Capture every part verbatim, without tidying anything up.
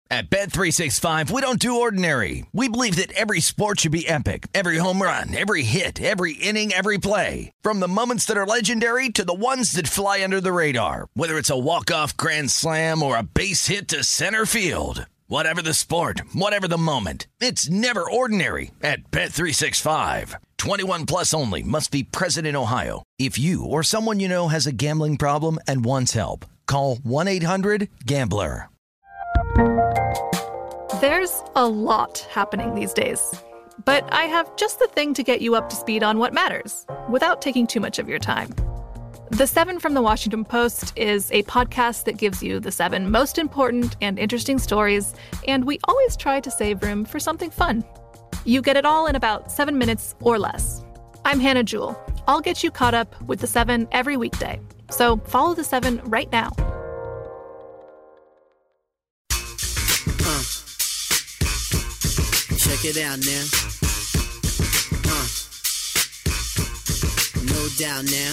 At Bet three sixty-five, we don't do ordinary. We believe that every sport should be epic. Every home run, every hit, every inning, every play. From the moments that are legendary to the ones that fly under the radar. Whether it's a walk-off grand slam or a base hit to center field. Whatever the sport, whatever the moment. It's never ordinary at Bet three sixty-five. twenty-one plus only. Must be present in Ohio. If you or someone you know has a gambling problem and wants help, call one eight hundred gambler. There's a lot happening these days, but I have just the thing to get you up to speed on what matters without taking too much of your time. The Seven from the Washington Post is a podcast that gives you the seven most important and interesting stories, and we always try to save room for something fun. You get it all in about seven minutes or less. I'm Hannah Jewell. I'll get you caught up with the Seven every weekday. So follow the Seven right now. Uh, check it out now. Uh, no doubt now.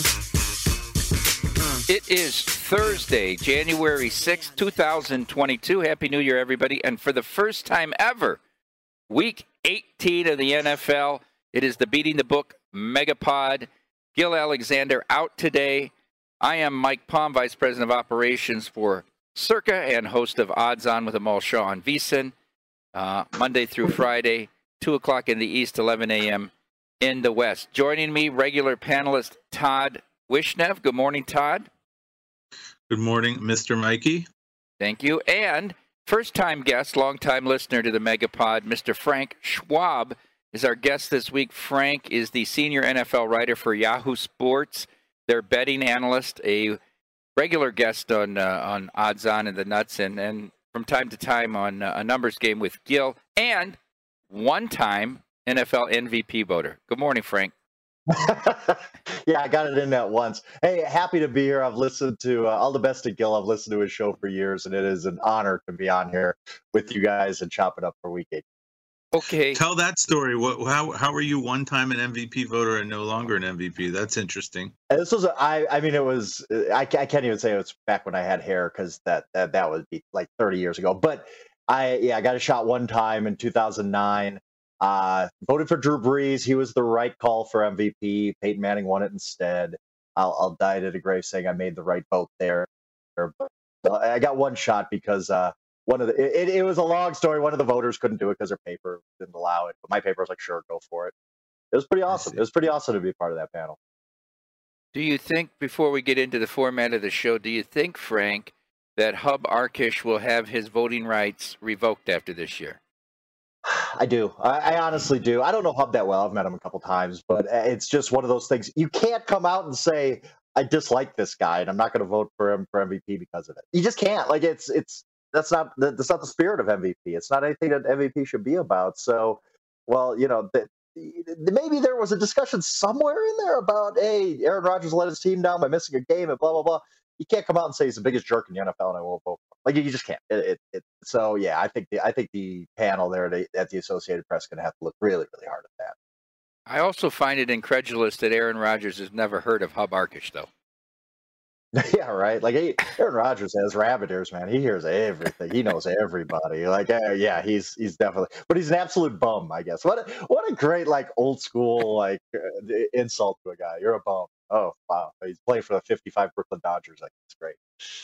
Uh. It is Thursday, January sixth, twenty twenty-two. Happy New Year, everybody. And for the first time ever, week eighteen of the N F L, it is the Beating the Book Megapod. Gil Alexander out today. I am Mike Palm, Vice President of Operations for Circa and host of Odds On with Amal Shaw and VSiN, uh, Monday through Friday, two o'clock in the East, eleven a.m. in the West. Joining me, regular panelist Todd Wishnev. Good morning, Todd. Good morning, Mister Mikey. Thank you. And first-time guest, long-time listener to the Megapod, Mister Frank Schwab is our guest this week. Frank is the senior N F L writer for Yahoo Sports, their betting analyst, a regular guest on uh, on Odds On and the Nuts, and, and from time to time on uh, a numbers game with Gil, and one-time N F L M V P voter. Good morning, Frank. Yeah, I got it in that once. Hey, happy to be here. I've listened to uh, all the best of Gil. I've listened to his show for years, and it is an honor to be on here with you guys and chop it up for week eight. Okay. Tell that story. What, how how are you one time an M V P voter and no longer an M V P? That's interesting. And this was, a, I, I mean, it was, I, I can't even say it was back when I had hair because that, that, that would be like thirty years ago. But I, yeah, I got a shot one time in two thousand nine. Uh, voted for Drew Brees. He was the right call for M V P. Peyton Manning won it instead. I'll, I'll die to the grave saying I made the right vote there. But I got one shot because uh, one of the it, it was a long story. One of the voters couldn't do it because their paper didn't allow it. But my paper was like, sure, go for it. It was pretty awesome. It was pretty awesome to be part of that panel. Do you think, before we get into the format of the show, do you think, Frank, that Hub Arkush will have his voting rights revoked after this year? I do. I, I honestly do. I don't know Hub that well. I've met him a couple times, but it's just one of those things. You can't come out and say, I dislike this guy and I'm not going to vote for him for M V P because of it. You just can't. Like it's, it's, that's not, that's not the spirit of M V P. It's not anything that M V P should be about. So, well, you know, the, maybe there was a discussion somewhere in there about, hey, Aaron Rodgers let his team down by missing a game and blah, blah, blah. You can't come out and say he's the biggest jerk in the N F L and I won't vote for him. Like, you just can't. It, it, it, so, yeah, I think the I think the panel there at, at the Associated Press is going to have to look really, really hard at that. I also find it incredulous that Aaron Rodgers has never heard of Hub Arkush, though. Yeah, right. Like, he, Aaron Rodgers has rabbit ears, man. He hears everything. He knows everybody. Like, uh, yeah, he's he's definitely, but he's an absolute bum, I guess. What a, what a great, like, old school, like, uh, insult to a guy. You're a bum. Oh, wow. He's playing for the fifty-five Brooklyn Dodgers. Like, it's great.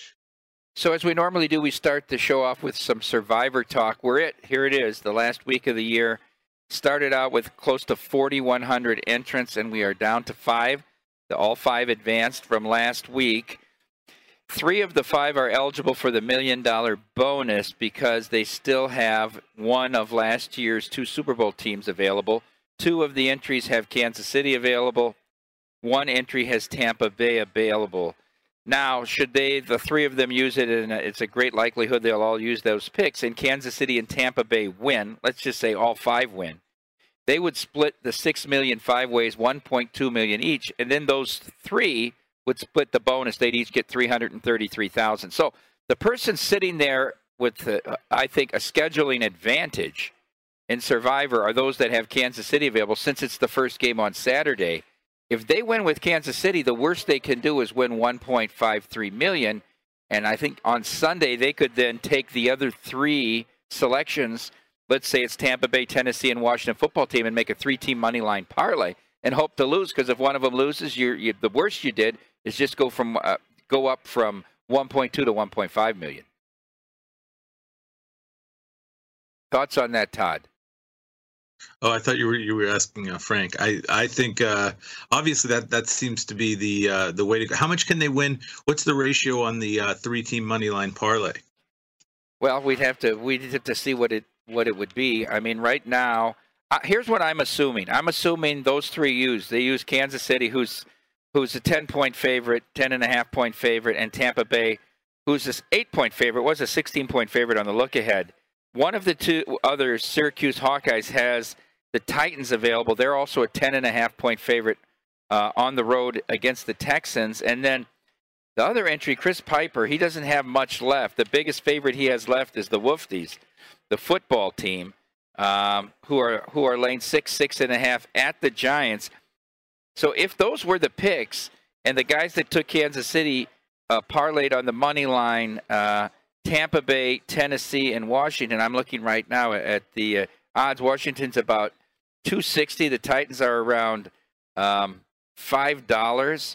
So as we normally do, we start the show off with some Survivor talk. We're it. Here it is. The last week of the year started out with close to forty-one hundred entrants, and we are down to five. The, all five advanced from last week. Three of the five are eligible for the million dollar bonus because they still have one of last year's two Super Bowl teams available. Two of the entries have Kansas City available. One entry has Tampa Bay available. Now, should they, the three of them use it, and it's a great likelihood they'll all use those picks, and Kansas City and Tampa Bay win, let's just say all five win, they would split the six million dollars five ways, one point two million dollars each, and then those three would split the bonus. They'd each get three hundred thirty-three thousand dollars. So the person sitting there with, uh, I think, a scheduling advantage in Survivor are those that have Kansas City available, since it's the first game on Saturday. If they win with Kansas City, the worst they can do is win one point five three million dollars. And I think on Sunday they could then take the other three selections. Let's say it's Tampa Bay, Tennessee, and Washington football team, and make a three-team money line parlay and hope to lose. Because if one of them loses, you're, you the worst you did is just go from uh, go up from one point two to one point five million. Thoughts on that, Todd? Oh, I thought you were you were asking uh, Frank. I I think uh, obviously that that seems to be the uh, the way to go. How much can they win? What's the ratio on the uh, three-team money line parlay? Well, we'd have to we'd have to see what it what it would be. I mean, right now, uh, here's what I'm assuming. I'm assuming those three use. They use Kansas City, who's who's a ten-point favorite, ten and a half point favorite, and Tampa Bay, who's this eight-point favorite, was a sixteen-point favorite on the look-ahead. One of the two others, Syracuse Hawkeyes, has the Titans available. They're also a ten and a half point favorite uh, on the road against the Texans. And then the other entry, Chris Piper, he doesn't have much left. The biggest favorite he has left is the Wolfties, the football team, um, who are who are laying six, six and a half at the Giants. So if those were the picks, and the guys that took Kansas City uh, parlayed on the money line, uh, Tampa Bay, Tennessee, and Washington. I'm looking right now at the uh, odds. Washington's about two sixty. The Titans are around um, five dollars.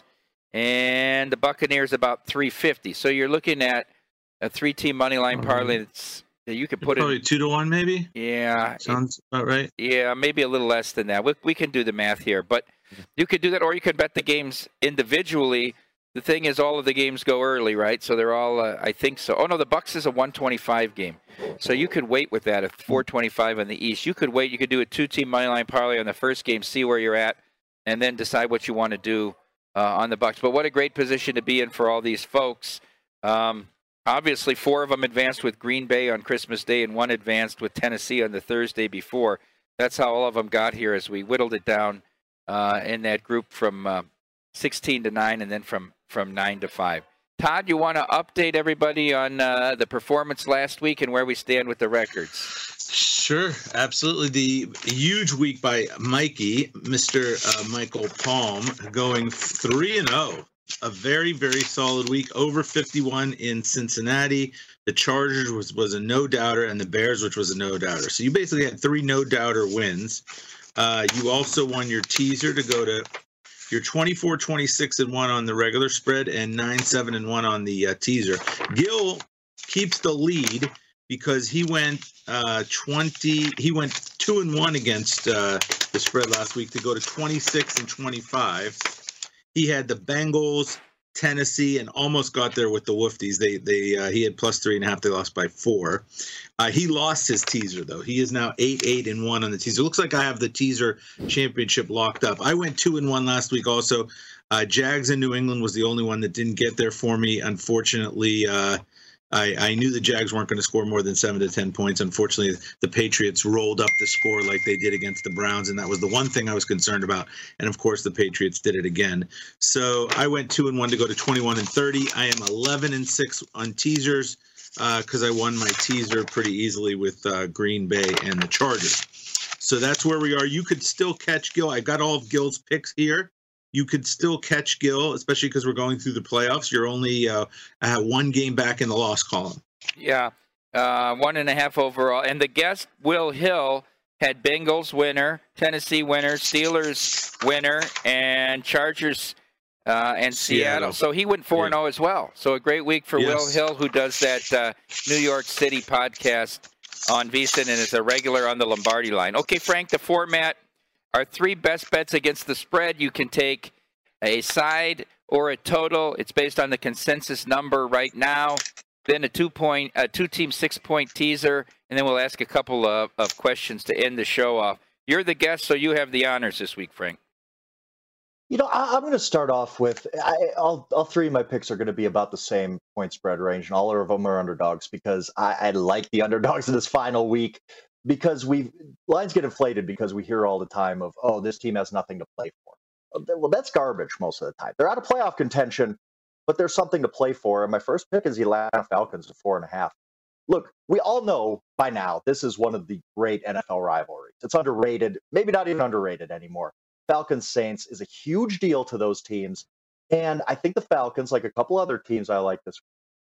And the Buccaneers about three fifty. So you're looking at a three-team money line parlay that's, that you could put Probably in. two to one, maybe? Yeah. Sounds about right. Yeah, maybe a little less than that. We, we can do the math here. But you could do that, or you could bet the games individually. The thing is, all of the games go early, right? So they're all, uh, I think so. Oh, no, the Bucs is a one twenty-five game. So you could wait with that at four twenty-five in the East. You could wait. You could do a two-team moneyline parlay on the first game, see where you're at, and then decide what you want to do uh, on the Bucs. But what a great position to be in for all these folks. Um, obviously, four of them advanced with Green Bay on Christmas Day, and one advanced with Tennessee on the Thursday before. That's how all of them got here as we whittled it down uh, in that group from uh, sixteen to nine, and then from from nine to five. Todd, you want to update everybody on uh, the performance last week and where we stand with the records? Sure, absolutely. The huge week by Mikey, Mister Uh, Michael Palm, going three and oh. A very, very solid week. Over fifty-one in Cincinnati. The Chargers was, was a no-doubter, and the Bears, which was a no-doubter. So you basically had three no-doubter wins. Uh, you also won your teaser to go to You're twenty-four, twenty-six, and one on the regular spread and nine, seven, and one on the uh, teaser. Gil keeps the lead because he went uh, twenty. He went two and one against uh, the spread last week to go to twenty-six and twenty-five. He had the Bengals, Tennessee, and almost got there with the Wolfties. They they uh, he had plus three and a half. They lost by four. Uh, he lost his teaser though. He is now eight, eight, and one on the teaser. Looks like I have the teaser championship locked up. I went two and one last week. Also, uh, Jags in New England was the only one that didn't get there for me. Unfortunately, uh, I, I knew the Jags weren't going to score more than seven to ten points. Unfortunately, the Patriots rolled up the score like they did against the Browns, and that was the one thing I was concerned about. And of course, the Patriots did it again. So I went two and one to go to twenty-one and thirty. I am eleven and six on teasers because uh, I won my teaser pretty easily with uh, Green Bay and the Chargers. So that's where we are. You could still catch Gil. I got all of Gil's picks here. You could still catch Gil, especially because we're going through the playoffs. You're only uh, uh, one game back in the loss column. Yeah, uh, one and a half overall. And the guest, Will Hill, had Bengals winner, Tennessee winner, Steelers winner, and Chargers uh, and Seattle. Seattle. So he went four and oh as well. So a great week for Yes. Will Hill, who does that uh, New York City podcast on VSiN and is a regular on the Lombardi line. Okay, Frank, the format. Our three best bets against the spread. You can take a side or a total. It's based on the consensus number right now. Then a two-point, a two-team six-point teaser, and then we'll ask a couple of, of questions to end the show off. You're the guest, so you have the honors this week, Frank. You know, I, I'm going to start off with I, all. All three of my picks are going to be about the same point spread range, and all of them are underdogs because I, I like the underdogs in this final week. Because we lines get inflated because we hear all the time of, oh, this team has nothing to play for. Well, that's garbage most of the time. They're out of playoff contention, but there's something to play for. And my first pick is the Atlanta Falcons to four and a half. Look, we all know by now this is one of the great N F L rivalries. It's underrated, maybe not even underrated anymore. Falcons Saints is a huge deal to those teams. And I think the Falcons, like a couple other teams I like this,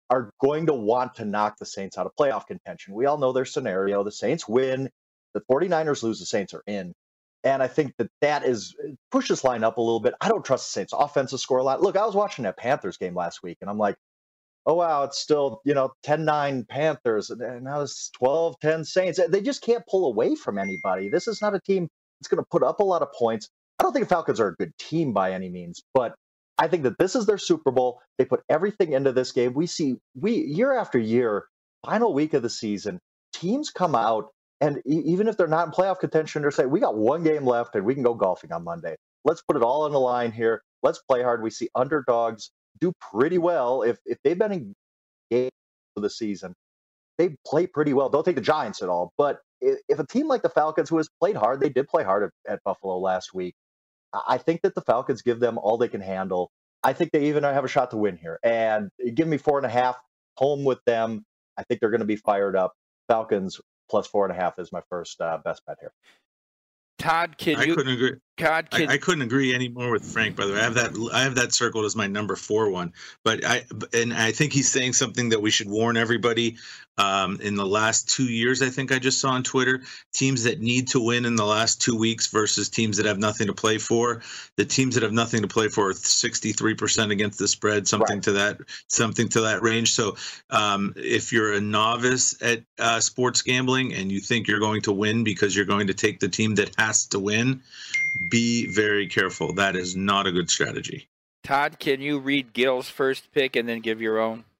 are going to want to knock the Saints out of playoff contention. We all know their scenario. The Saints win, the 49ers lose, the Saints are in. And I think that that is push this line up a little bit. I don't trust the Saints offense to score a lot. Look, I was watching that Panthers game last week, and I'm like, oh, wow, it's still, you know, ten nine Panthers, and now it's twelve ten Saints. They just can't pull away from anybody. This is not a team that's going to put up a lot of points. I don't think the Falcons are a good team by any means, but I think that this is their Super Bowl. They put everything into this game. We see, we year after year, final week of the season, teams come out, and e- even if they're not in playoff contention, they're saying, we got one game left, and we can go golfing on Monday. Let's put it all on the line here. Let's play hard. We see underdogs do pretty well. If if they've been in games for the season, they play pretty well. Don't take the Giants at all. But if, if a team like the Falcons, who has played hard, they did play hard at, at Buffalo last week. I think that the Falcons give them all they can handle. I think they even have a shot to win here. And give me four and a half home with them. I think they're going to be fired up. Falcons plus four and a half is my first uh, best bet here. Todd, can I you? couldn't agree. Todd, can, I, I couldn't agree any more with Frank. By the way, I have that. I have that circled as my number four one. But I and I think he's saying something that we should warn everybody. Um, in the last two years, I think I just saw on Twitter, teams that need to win in the last two weeks versus teams that have nothing to play for. The teams that have nothing to play for are sixty-three percent against the spread, something Right. to that, something to that range. So, um, if you're a novice at uh, sports gambling and you think you're going to win because you're going to take the team that has to win, be very careful. That is not a good strategy. Todd, can you read Gil's first pick and then give your own?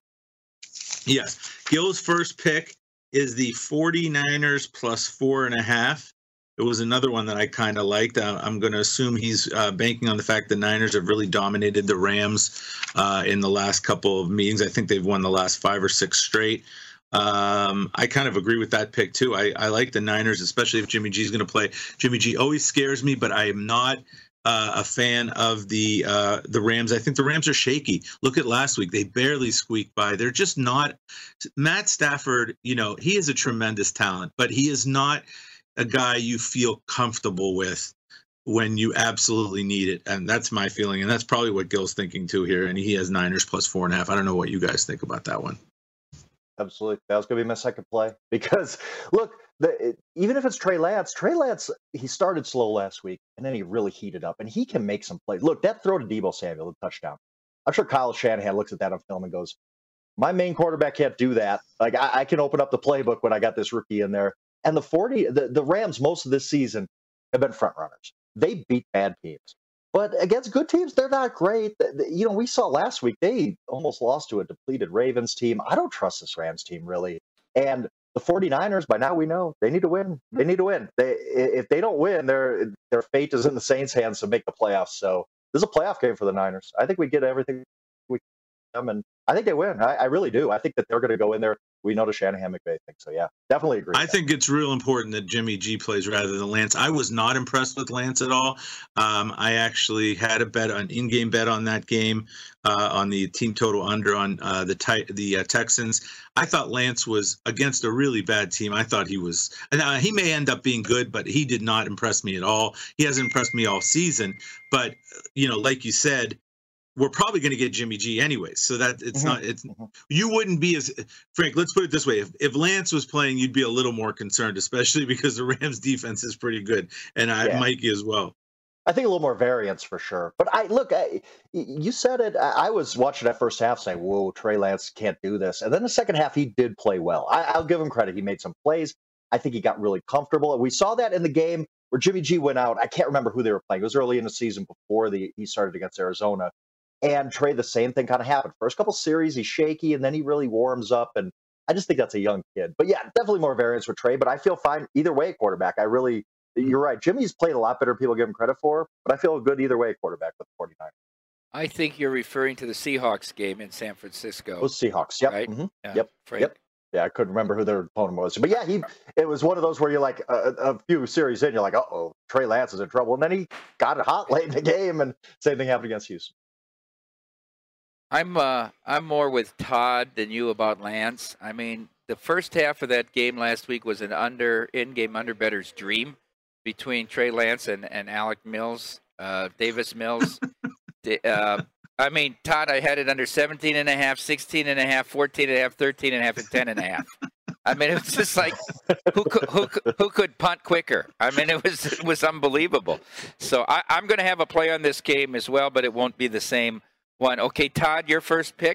Yes. Gil's first pick is the 49ers plus four and a half. It was another one that I kind of liked. Uh, I'm going to assume he's uh, banking on the fact the Niners have really dominated the Rams uh, in the last couple of meetings. I think they've won the last five or six straight. Um, I kind of agree with that pick, too. I, I like the Niners, especially if Jimmy G is going to play. Jimmy G always scares me, but I am not uh, a fan of the uh, the Rams. I think the Rams are shaky. Look at last week. They barely squeaked by. They're just not. Matt Stafford, you know, he is a tremendous talent, but he is not a guy you feel comfortable with when you absolutely need it. And that's my feeling. And that's probably what Gil's thinking, too, here. And he has Niners plus four and a half. I don't know what you guys think about that one. Absolutely. That was going to be my second play because, look, the, it, even if it's Trey Lance, Trey Lance, he started slow last week, and then he really heated up, and he can make some plays. Look, that throw to Deebo Samuel, the touchdown. I'm sure Kyle Shanahan looks at that on film and goes, my main quarterback can't do that. Like, I, I can open up the playbook when I got this rookie in there. And the forty, the, the Rams, most of this season, have been front runners. They beat bad teams. But against good teams, they're not great. You know, we saw last week, they almost lost to a depleted Ravens team. I don't trust this Rams team, really. And the 49ers, by now we know, they need to win. They need to win. They If they don't win, their their fate is in the Saints' hands to make the playoffs. So this is a playoff game for the Niners. I think we get everything we can, and I think they win. I, I really do. I think that they're going to go in there. We know the Shanahan McVay thing. So, yeah, definitely agree. I think it's real important that Jimmy G plays rather than Lance. I was not impressed with Lance at all. Um, I actually had a bet, an in-game bet on that game, uh, on the team total under on uh, the ti- the uh, Texans. I thought Lance was against a really bad team. I thought he was – uh, he may end up being good, but he did not impress me at all. He hasn't impressed me all season. But, you know, like you said, we're probably going to get Jimmy G anyways. So that it's mm-hmm. not, it's, mm-hmm. you wouldn't be as, Frank, let's put it this way. If, if Lance was playing, you'd be a little more concerned, especially because the Rams defense is pretty good. And I, yeah. Mikey as well. I think a little more variance for sure. But I look, I, you said it. I, I was watching that first half saying, whoa, Trey Lance can't do this. And then the second half, he did play well. I, I'll give him credit. He made some plays. I think he got really comfortable. And we saw that in the game where Jimmy G went out. I can't remember who they were playing. It was early in the season before the he started against Arizona. And Trey, the same thing kind of happened. First couple series, he's shaky, and then he really warms up. And I just think that's a young kid. But yeah, definitely more variance with Trey. But I feel fine either way, quarterback. I really, you're right. Jimmy's played a lot better than people give him credit for. But I feel good either way, quarterback with the 49ers. I think you're referring to the Seahawks game in San Francisco. Those Seahawks, yep. Right? Mm-hmm. Yeah. Yep. Frank? Yep. Yeah, I couldn't remember who their opponent was. But yeah, he it was one of those where you're like a, a few series in, you're like, uh-oh, Trey Lance is in trouble. And then he got it hot late in the game, and same thing happened against Houston. I'm uh, I'm more with Todd than you about Lance. I mean, the first half of that game last week was an under in-game under bettor's dream between Trey Lance and, and Alec Mills, uh, Davis Mills. uh, I mean, Todd, I had it under seventeen and a half, sixteen and a half, fourteen and a half, thirteen and a half, and ten and a half. I mean, it was just like, who could, who, who could punt quicker? I mean, it was it was unbelievable. So I, I'm going to have a play on this game as well, but it won't be the same one. Okay, Todd, your first pick?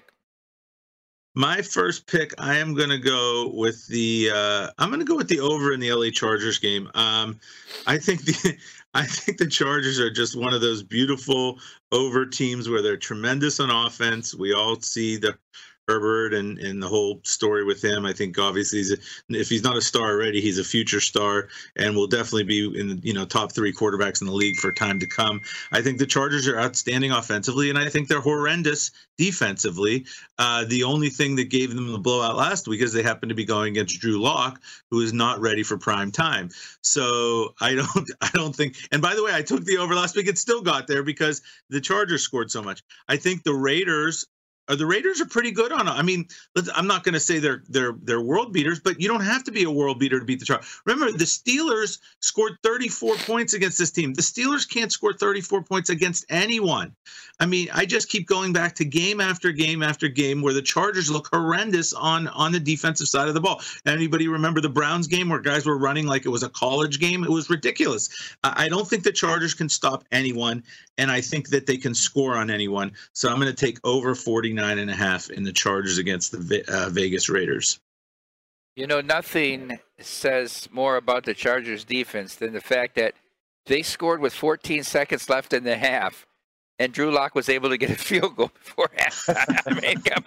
My first pick, I am going to go with the. Uh, I'm going to go with the over in the L A Chargers game. Um, I think the. I think the Chargers are just one of those beautiful over teams where they're tremendous on offense. We all see the Herbert and, and the whole story with him. I think obviously he's a, if he's not a star already, he's a future star and will definitely be in the you know top three quarterbacks in the league for time to come. I think the Chargers are outstanding offensively, and I think they're horrendous defensively. Uh, the only thing that gave them the blowout last week is they happened to be going against Drew Lock, who is not ready for prime time. So I don't I don't think. And by the way, I took the over last week. It still got there because the Chargers scored so much. I think the Raiders. Uh, the Raiders are pretty good on. I mean, let's, I'm not going to say they're they're they're world beaters, but you don't have to be a world beater to beat the Chargers. Remember, the Steelers scored thirty-four points against this team. The Steelers can't score thirty-four points against anyone. I mean, I just keep going back to game after game after game where the Chargers look horrendous on on the defensive side of the ball. Anybody remember the Browns game where guys were running like it was a college game? It was ridiculous. I, I don't think the Chargers can stop anyone, and I think that they can score on anyone. So I'm going to take over forty-nine and a half in the Chargers against the uh, Vegas Raiders. You know, nothing says more about the Chargers defense than the fact that they scored with fourteen seconds left in the half, and Drew Lock was able to get a field goal before halftime. I mean, come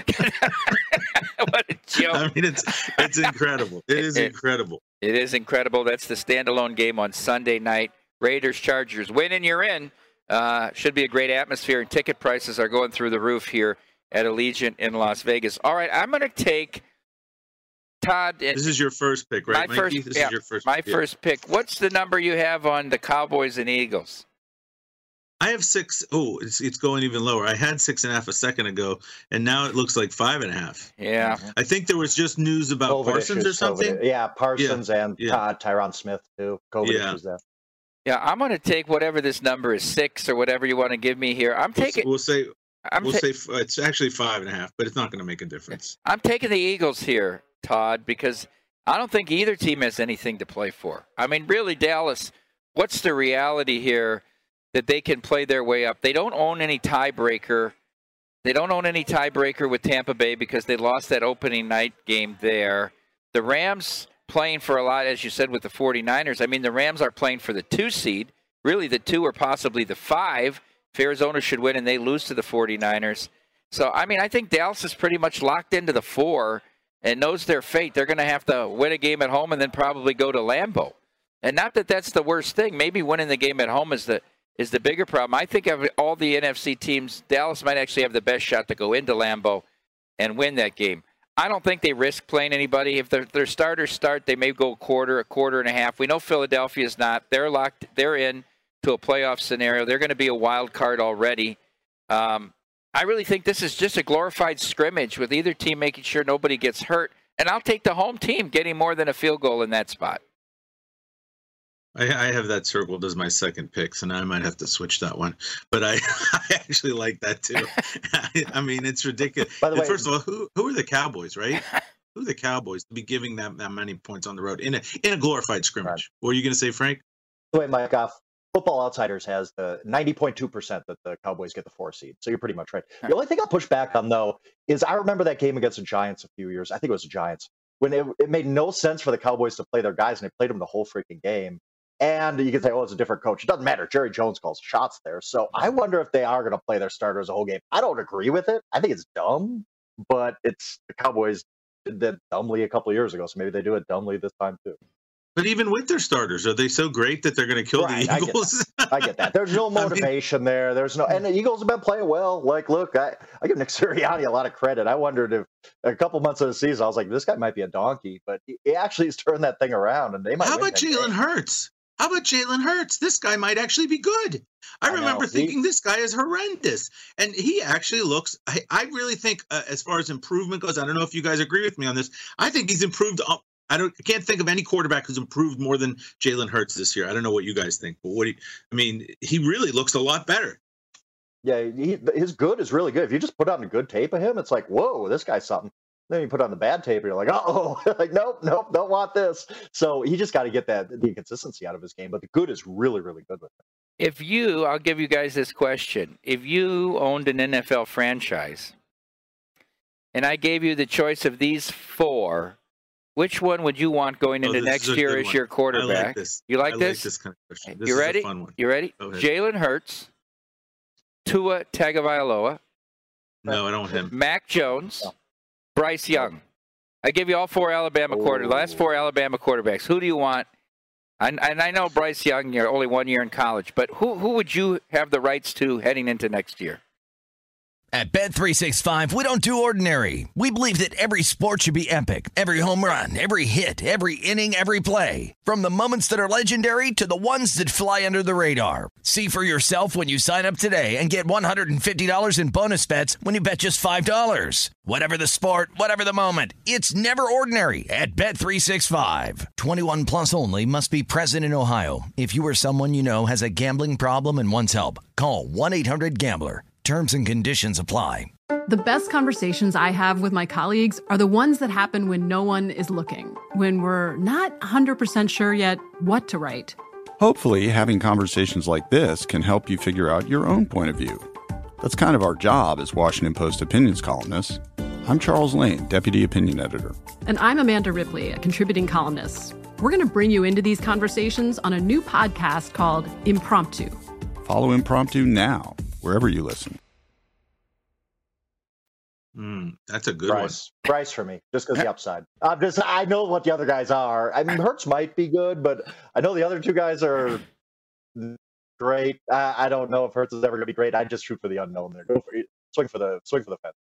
on. What a joke. I mean, it's it's incredible. It is incredible. It is incredible. That's the standalone game on Sunday night. Raiders, Chargers. Win and you're in. Uh, should be a great atmosphere, and ticket prices are going through the roof here at Allegiant in Las Vegas. All right, I'm going to take Todd. This is your first pick, right, my Mikey? First, this yeah, is your first my pick. first pick. What's the number you have on the Cowboys and Eagles? I have six. Oh, it's it's going even lower. I had six and a half a second ago, and now it looks like five and a half. Yeah. I think there was just news about COVID Parsons issues, or something. COVID. Yeah, Parsons yeah. and yeah. Uh, Tyron Smith, too. COVID yeah. issues there. Yeah, I'm going to take whatever this number is, six or whatever you want to give me here. I'm taking. We'll, we'll say. I'm we'll ta- say it's actually five and a half, but it's not going to make a difference. I'm taking the Eagles here, Todd, because I don't think either team has anything to play for. I mean, really, Dallas. What's the reality here that they can play their way up? They don't own any tiebreaker. They don't own any tiebreaker with Tampa Bay because they lost that opening night game there. The Rams playing for a lot, as you said, with the 49ers. I mean, the Rams are playing for the two seed, really the two or possibly the five. If Arizona should win and they lose to the 49ers. So, I mean, I think Dallas is pretty much locked into the four and knows their fate. They're going to have to win a game at home and then probably go to Lambeau. And not that that's the worst thing. Maybe winning the game at home is the is the bigger problem. I think of all the N F C teams, Dallas might actually have the best shot to go into Lambeau and win that game. I don't think they risk playing anybody. If their their starters start, they may go a quarter, a quarter and a half. We know Philadelphia's not. They're locked. They're in to a playoff scenario. They're going to be a wild card already. Um, I really think this is just a glorified scrimmage with either team making sure nobody gets hurt. And I'll take the home team getting more than a field goal in that spot. I, I have that circled as my second pick, so now I might have to switch that one. But I, I actually like that too. I, I mean, it's ridiculous. By the way, first of all, who who are the Cowboys, right? Who are the Cowboys to be giving that, that many points on the road in a in a glorified scrimmage? Right. What are you going to say, Frank? Wait, Mike, uh, Football Outsiders has the ninety point two percent that the Cowboys get the four seed. So you're pretty much right. The only thing I'll push back on, though, is I remember that game against the Giants a few years. I think it was the Giants, when it, it made no sense for the Cowboys to play their guys, and they played them the whole freaking game. And you can say, oh, it's a different coach. It doesn't matter. Jerry Jones calls shots there. So I wonder if they are going to play their starters the whole game. I don't agree with it. I think it's dumb, but it's the Cowboys did that dumbly a couple of years ago. So maybe they do it dumbly this time, too. But even with their starters, are they so great that they're going to kill right, the Eagles? I get, I get that. There's no motivation I mean, there. There's no, and the Eagles have been playing well. Like, look, I, I give Nick Sirianni a lot of credit. I wondered if a couple months of the season, I was like, this guy might be a donkey, but he, he actually has turned that thing around, and they might. How about Jalen Hurts? How about Jalen Hurts? This guy might actually be good. I, I remember know. thinking he, this guy is horrendous, and he actually looks. I, I really think, uh, as far as improvement goes, I don't know if you guys agree with me on this. I think he's improved. Up, I don't. I can't think of any quarterback who's improved more than Jalen Hurts this year. I don't know what you guys think, but what do you, I mean, he really looks a lot better. Yeah, he, his good is really good. If you just put on a good tape of him, it's like, whoa, this guy's something. Then you put on the bad tape, and you're like, oh, like nope, nope, don't want this. So he just got to get that the consistency out of his game. But the good is really, really good with him. If you, I'll give you guys this question: if you owned an N F L franchise, and I gave you the choice of these four, which one would you want going into oh, next year as one. your quarterback? I like this. You like I this? Like this kind of question. This you is ready? A fun one. You ready? Jalen Hurts, Tua Tagovailoa. No, I don't want him. Mac Jones, no. Bryce Young. I give you all four Alabama oh. quarter. The last four Alabama quarterbacks. Who do you want? And, and I know Bryce Young, you're only one year in college, but who who would you have the rights to heading into next year? At Bet three sixty-five, we don't do ordinary. We believe that every sport should be epic. Every home run, every hit, every inning, every play. From the moments that are legendary to the ones that fly under the radar. See for yourself when you sign up today and get one hundred fifty dollars in bonus bets when you bet just five dollars. Whatever the sport, whatever the moment, it's never ordinary at Bet three sixty-five. twenty-one plus only. Must be present in Ohio. If you or someone you know has a gambling problem and wants help, call one eight hundred gambler. Terms and conditions apply. The best conversations I have with my colleagues are the ones that happen when no one is looking, when we're not one hundred percent sure yet what to write. Hopefully, having conversations like this can help you figure out your own point of view. That's kind of our job as Washington Post opinions columnists. I'm Charles Lane, Deputy Opinion Editor. And I'm Amanda Ripley, a contributing columnist. We're going to bring you into these conversations on a new podcast called Impromptu. Follow Impromptu now, wherever you listen. Mm, that's a good Bryce. one. Bryce for me, just because the upside. I'm just, I know what the other guys are. I mean, Hurts might be good, but I know the other two guys are great. I, I don't know if Hurts is ever going to be great. I just shoot for the unknown there. Go for it. Swing for the swing for the fence.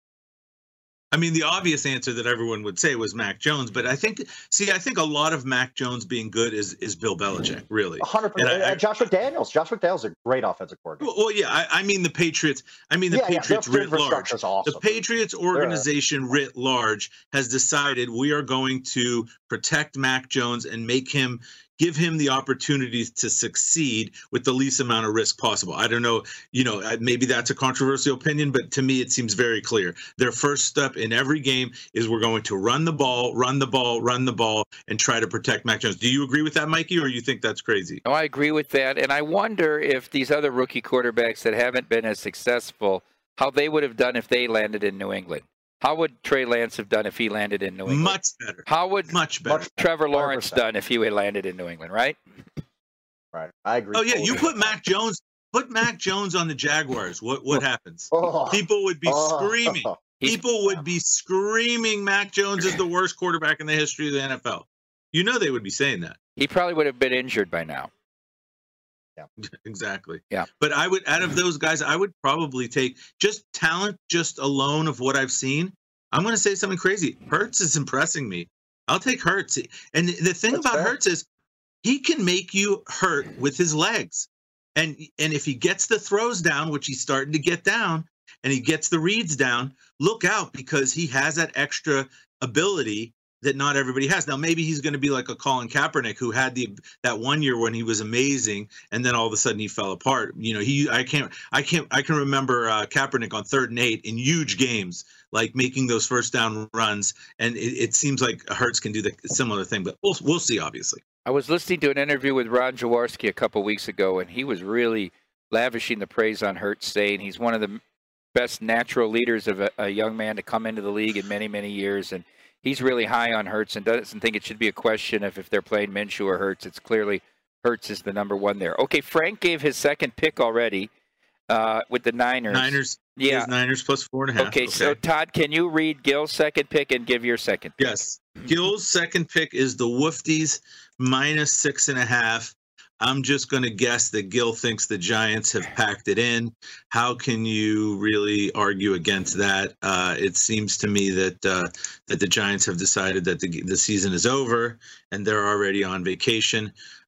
I mean, the obvious answer that everyone would say was Mac Jones, but I think, see, I think a lot of Mac Jones being good is is Bill Belichick, really. one hundred percent. And I, I, Josh McDaniels. Josh McDaniels is a great offensive coordinator. Well, yeah, I, I mean the Patriots. I mean the yeah, Patriots yeah, writ large. Awesome. The Patriots organization yeah. writ large has decided we are going to protect Mac Jones and make him. Give him the opportunities to succeed with the least amount of risk possible. I don't know, you know, maybe that's a controversial opinion, but to me, it seems very clear. Their first step in every game is we're going to run the ball, run the ball, run the ball, and try to protect Mac Jones. Do you agree with that, Mikey, or you think that's crazy? No, I agree with that. And I wonder if these other rookie quarterbacks that haven't been as successful, how they would have done if they landed in New England. How would Trey Lance have done if he landed in New England? Much better. How would much better. Trevor Lawrence one hundred percent done if he had landed in New England, right? Right. I agree. Oh, yeah. You put Mac Jones put Mac Jones on the Jaguars. What what happens? Oh. People would be Oh. screaming. People would be screaming Mac Jones is the worst quarterback in the history of the N F L. You know they would be saying that. He probably would have been injured by now. Yeah, exactly. Yeah. But I would, out of those guys, I would probably take just talent, just alone of what I've seen. I'm going to say something crazy. Hurts is impressing me. I'll take Hurts. And the thing That's about fair. Hurts is he can make you hurt with his legs. And and if he gets the throws down, which he's starting to get down, and he gets the reads down, look out because he has that extra ability that not everybody has. Now, maybe he's going to be like a Colin Kaepernick who had the that one year when he was amazing, and then all of a sudden he fell apart. You know, he I can't I can't I can remember uh, Kaepernick on third and eight in huge games, like making those first down runs, and it, it seems like Hurts can do the similar thing. But we'll we'll see, obviously. I was listening to an interview with Ron Jaworski a couple weeks ago, and he was really lavishing the praise on Hurts, saying he's one of the best natural leaders of a, a young man to come into the league in many many years, and he's really high on Hurts and doesn't think it should be a question of if they're playing Minshew or Hurts. It's clearly Hurts is the number one there. Okay, Frank gave his second pick already uh, with the Niners. Niners. Yeah. Niners plus four and a half. Okay, okay, so Todd, can you read Gil's second pick and give your second pick? Yes. Gil's second pick is the Woofties minus six and a half. I'm just going to guess that Gil thinks the Giants have packed it in. How can you really argue against that? Uh, it seems to me that uh, that the Giants have decided that the the season is over and they're already on vacation.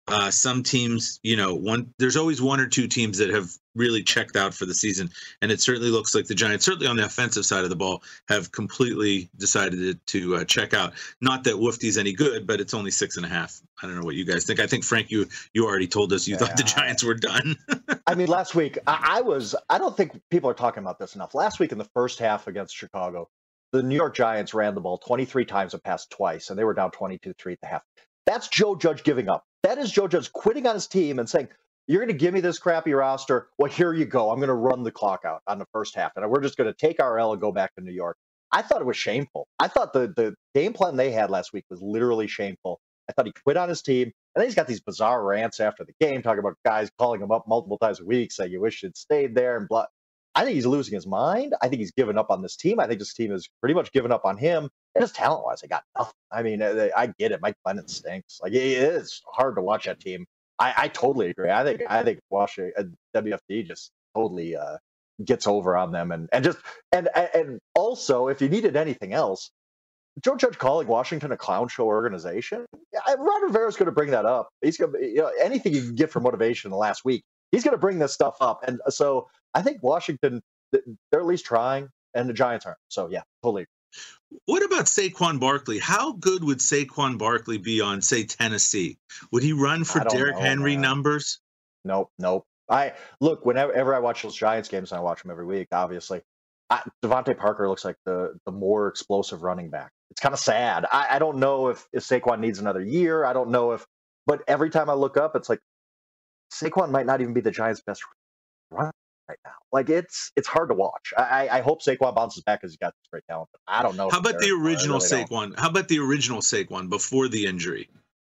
Uh, some teams, you know, one there's always one or two teams that have really checked out for the season, and it certainly looks like the Giants, certainly on the offensive side of the ball, have completely decided to, to uh, check out. Not that Woofty's any good, but it's only six and a half. I don't know what you guys think. I think, Frank, you you already told us you yeah. thought the Giants were done. I mean, last week I, I was. I don't think people are talking about this enough. Last week in the first half against Chicago, the New York Giants ran the ball twenty-three times and passed twice, and they were down twenty-two three at the half. That's Joe Judge giving up. That is Joe Judge quitting on his team and saying, you're going to give me this crappy roster. Well, here you go. I'm going to run the clock out on the first half, and we're just going to take our L and go back to New York. I thought it was shameful. I thought the, the game plan they had last week was literally shameful. I thought he quit on his team, and then he's got these bizarre rants after the game talking about guys calling him up multiple times a week saying you wish you'd stayed there and blah. I think he's losing his mind. I think he's given up on this team. I think this team has pretty much given up on him. And just talent-wise, they got nothing. I mean, I get it. Mike Glennon stinks. Like, it is hard to watch that team. I, I totally agree. I think I think Washington, uh, W F D just totally uh, gets over on them, and and just and and also, if you needed anything else, Joe Judge calling Washington a clown show organization. Yeah, Ron Rivera's going to bring that up. He's going to, you know, anything you can get for motivation in the last week, he's going to bring this stuff up. And so I think Washington, they're at least trying, and the Giants aren't. So yeah, totally. What about Saquon Barkley? How good would Saquon Barkley be on, say, Tennessee? Would he run for Derrick know, Henry man. numbers? Nope, nope. I look whenever I watch those Giants games, and I watch them every week. Obviously, I, Devontae Parker looks like the the more explosive running back. It's kind of sad. I, I don't know if if Saquon needs another year. I don't know if, but every time I look up, it's like Saquon might not even be the Giants' best runner right now. Like it's it's hard to watch. I, I hope Saquon bounces back because he's got this great talent. But I don't know. How about the original really Saquon? Don't. How about the original Saquon before the injury?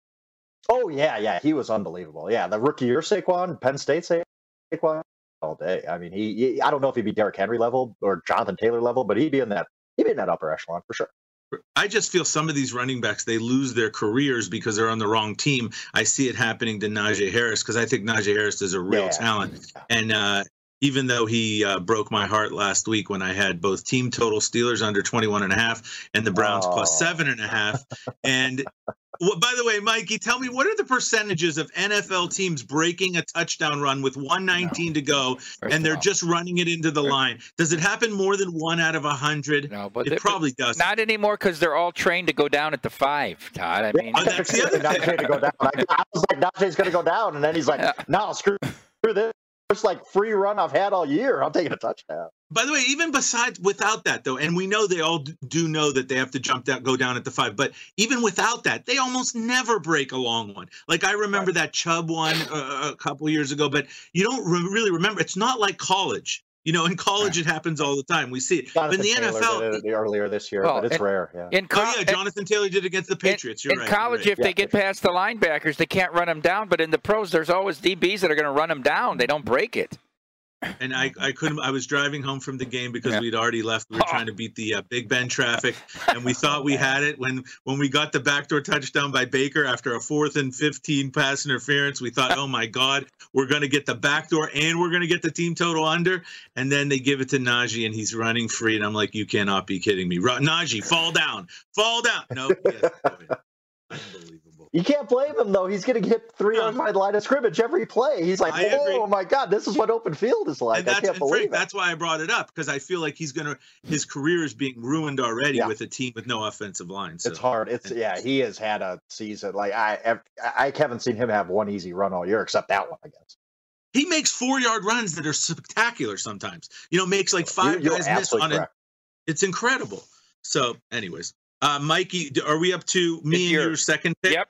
Oh yeah, yeah, he was unbelievable. Yeah, the rookie year Saquon, Penn State Saquon, all day. I mean, he, he I don't know if he'd be Derrick Henry level or Jonathan Taylor level, but he'd be in that he'd be in that upper echelon for sure. I just feel some of these running backs, they lose their careers because they're on the wrong team. I see it happening to Najee Harris because I think Najee Harris is a real yeah. talent. And uh, even though he uh, broke my heart last week when I had both team total Steelers under twenty-one and a half and the Browns oh. plus seven and a half. And well, by the way, Mikey, tell me, what are the percentages of N F L teams breaking a touchdown run with one nineteen no. to go, First and they're just running it into the First. line? Does it happen more than one out of a hundred? No, but it they, probably does. Not anymore because they're all trained to go down at the five, Todd. I mean, yeah, that's the other thing. To go down. I, I was like, Najee's going to go down, and then he's like, yeah. no, screw, screw this. It's like free run I've had all year. I'm taking a touchdown. By the way, even besides without that, though, and we know they all do know that they have to jump down, go down at the five. But even without that, they almost never break a long one. Like I remember right. that Chubb one uh, a couple years ago, but you don't re- really remember. It's not like college. You know, in college right. it happens all the time. We see it. Jonathan but in the Taylor N F L, did it earlier this year, well, but it's in, rare. Yeah. In co- oh yeah, Jonathan in, Taylor did it against the Patriots. You're in right. In college, right. if yeah. they get past the linebackers, they can't run them down. But in the pros, there's always D Bs that are going to run them down. They don't break it. And I, I couldn't. I was driving home from the game because yeah. we'd already left. We were trying to beat the uh, Big Ben traffic, and we thought we had it when when we got the backdoor touchdown by Baker after a fourth and fifteen pass interference. We thought, oh my God, we're going to get the backdoor and we're going to get the team total under. And then they give it to Najee, and he's running free, and I'm like, you cannot be kidding me, Najee, fall down, fall down. No, yes, unbelievable. You can't blame him, though. He's going to get three on my line of scrimmage every play. He's like, oh, my God, this is what open field is like. I can't believe Frank, it. That's why I brought it up, because I feel like he's going to – his career is being ruined already yeah. with a team with no offensive line. So. It's hard. It's and, Yeah, he has had a season. Like I, I haven't seen him have one easy run all year, except that one, I guess. He makes four-yard runs that are spectacular sometimes. You know, makes like five you're, guys you're miss on it. It's incredible. So, anyways, uh, Mikey, are we up to me and your second pick? Yep.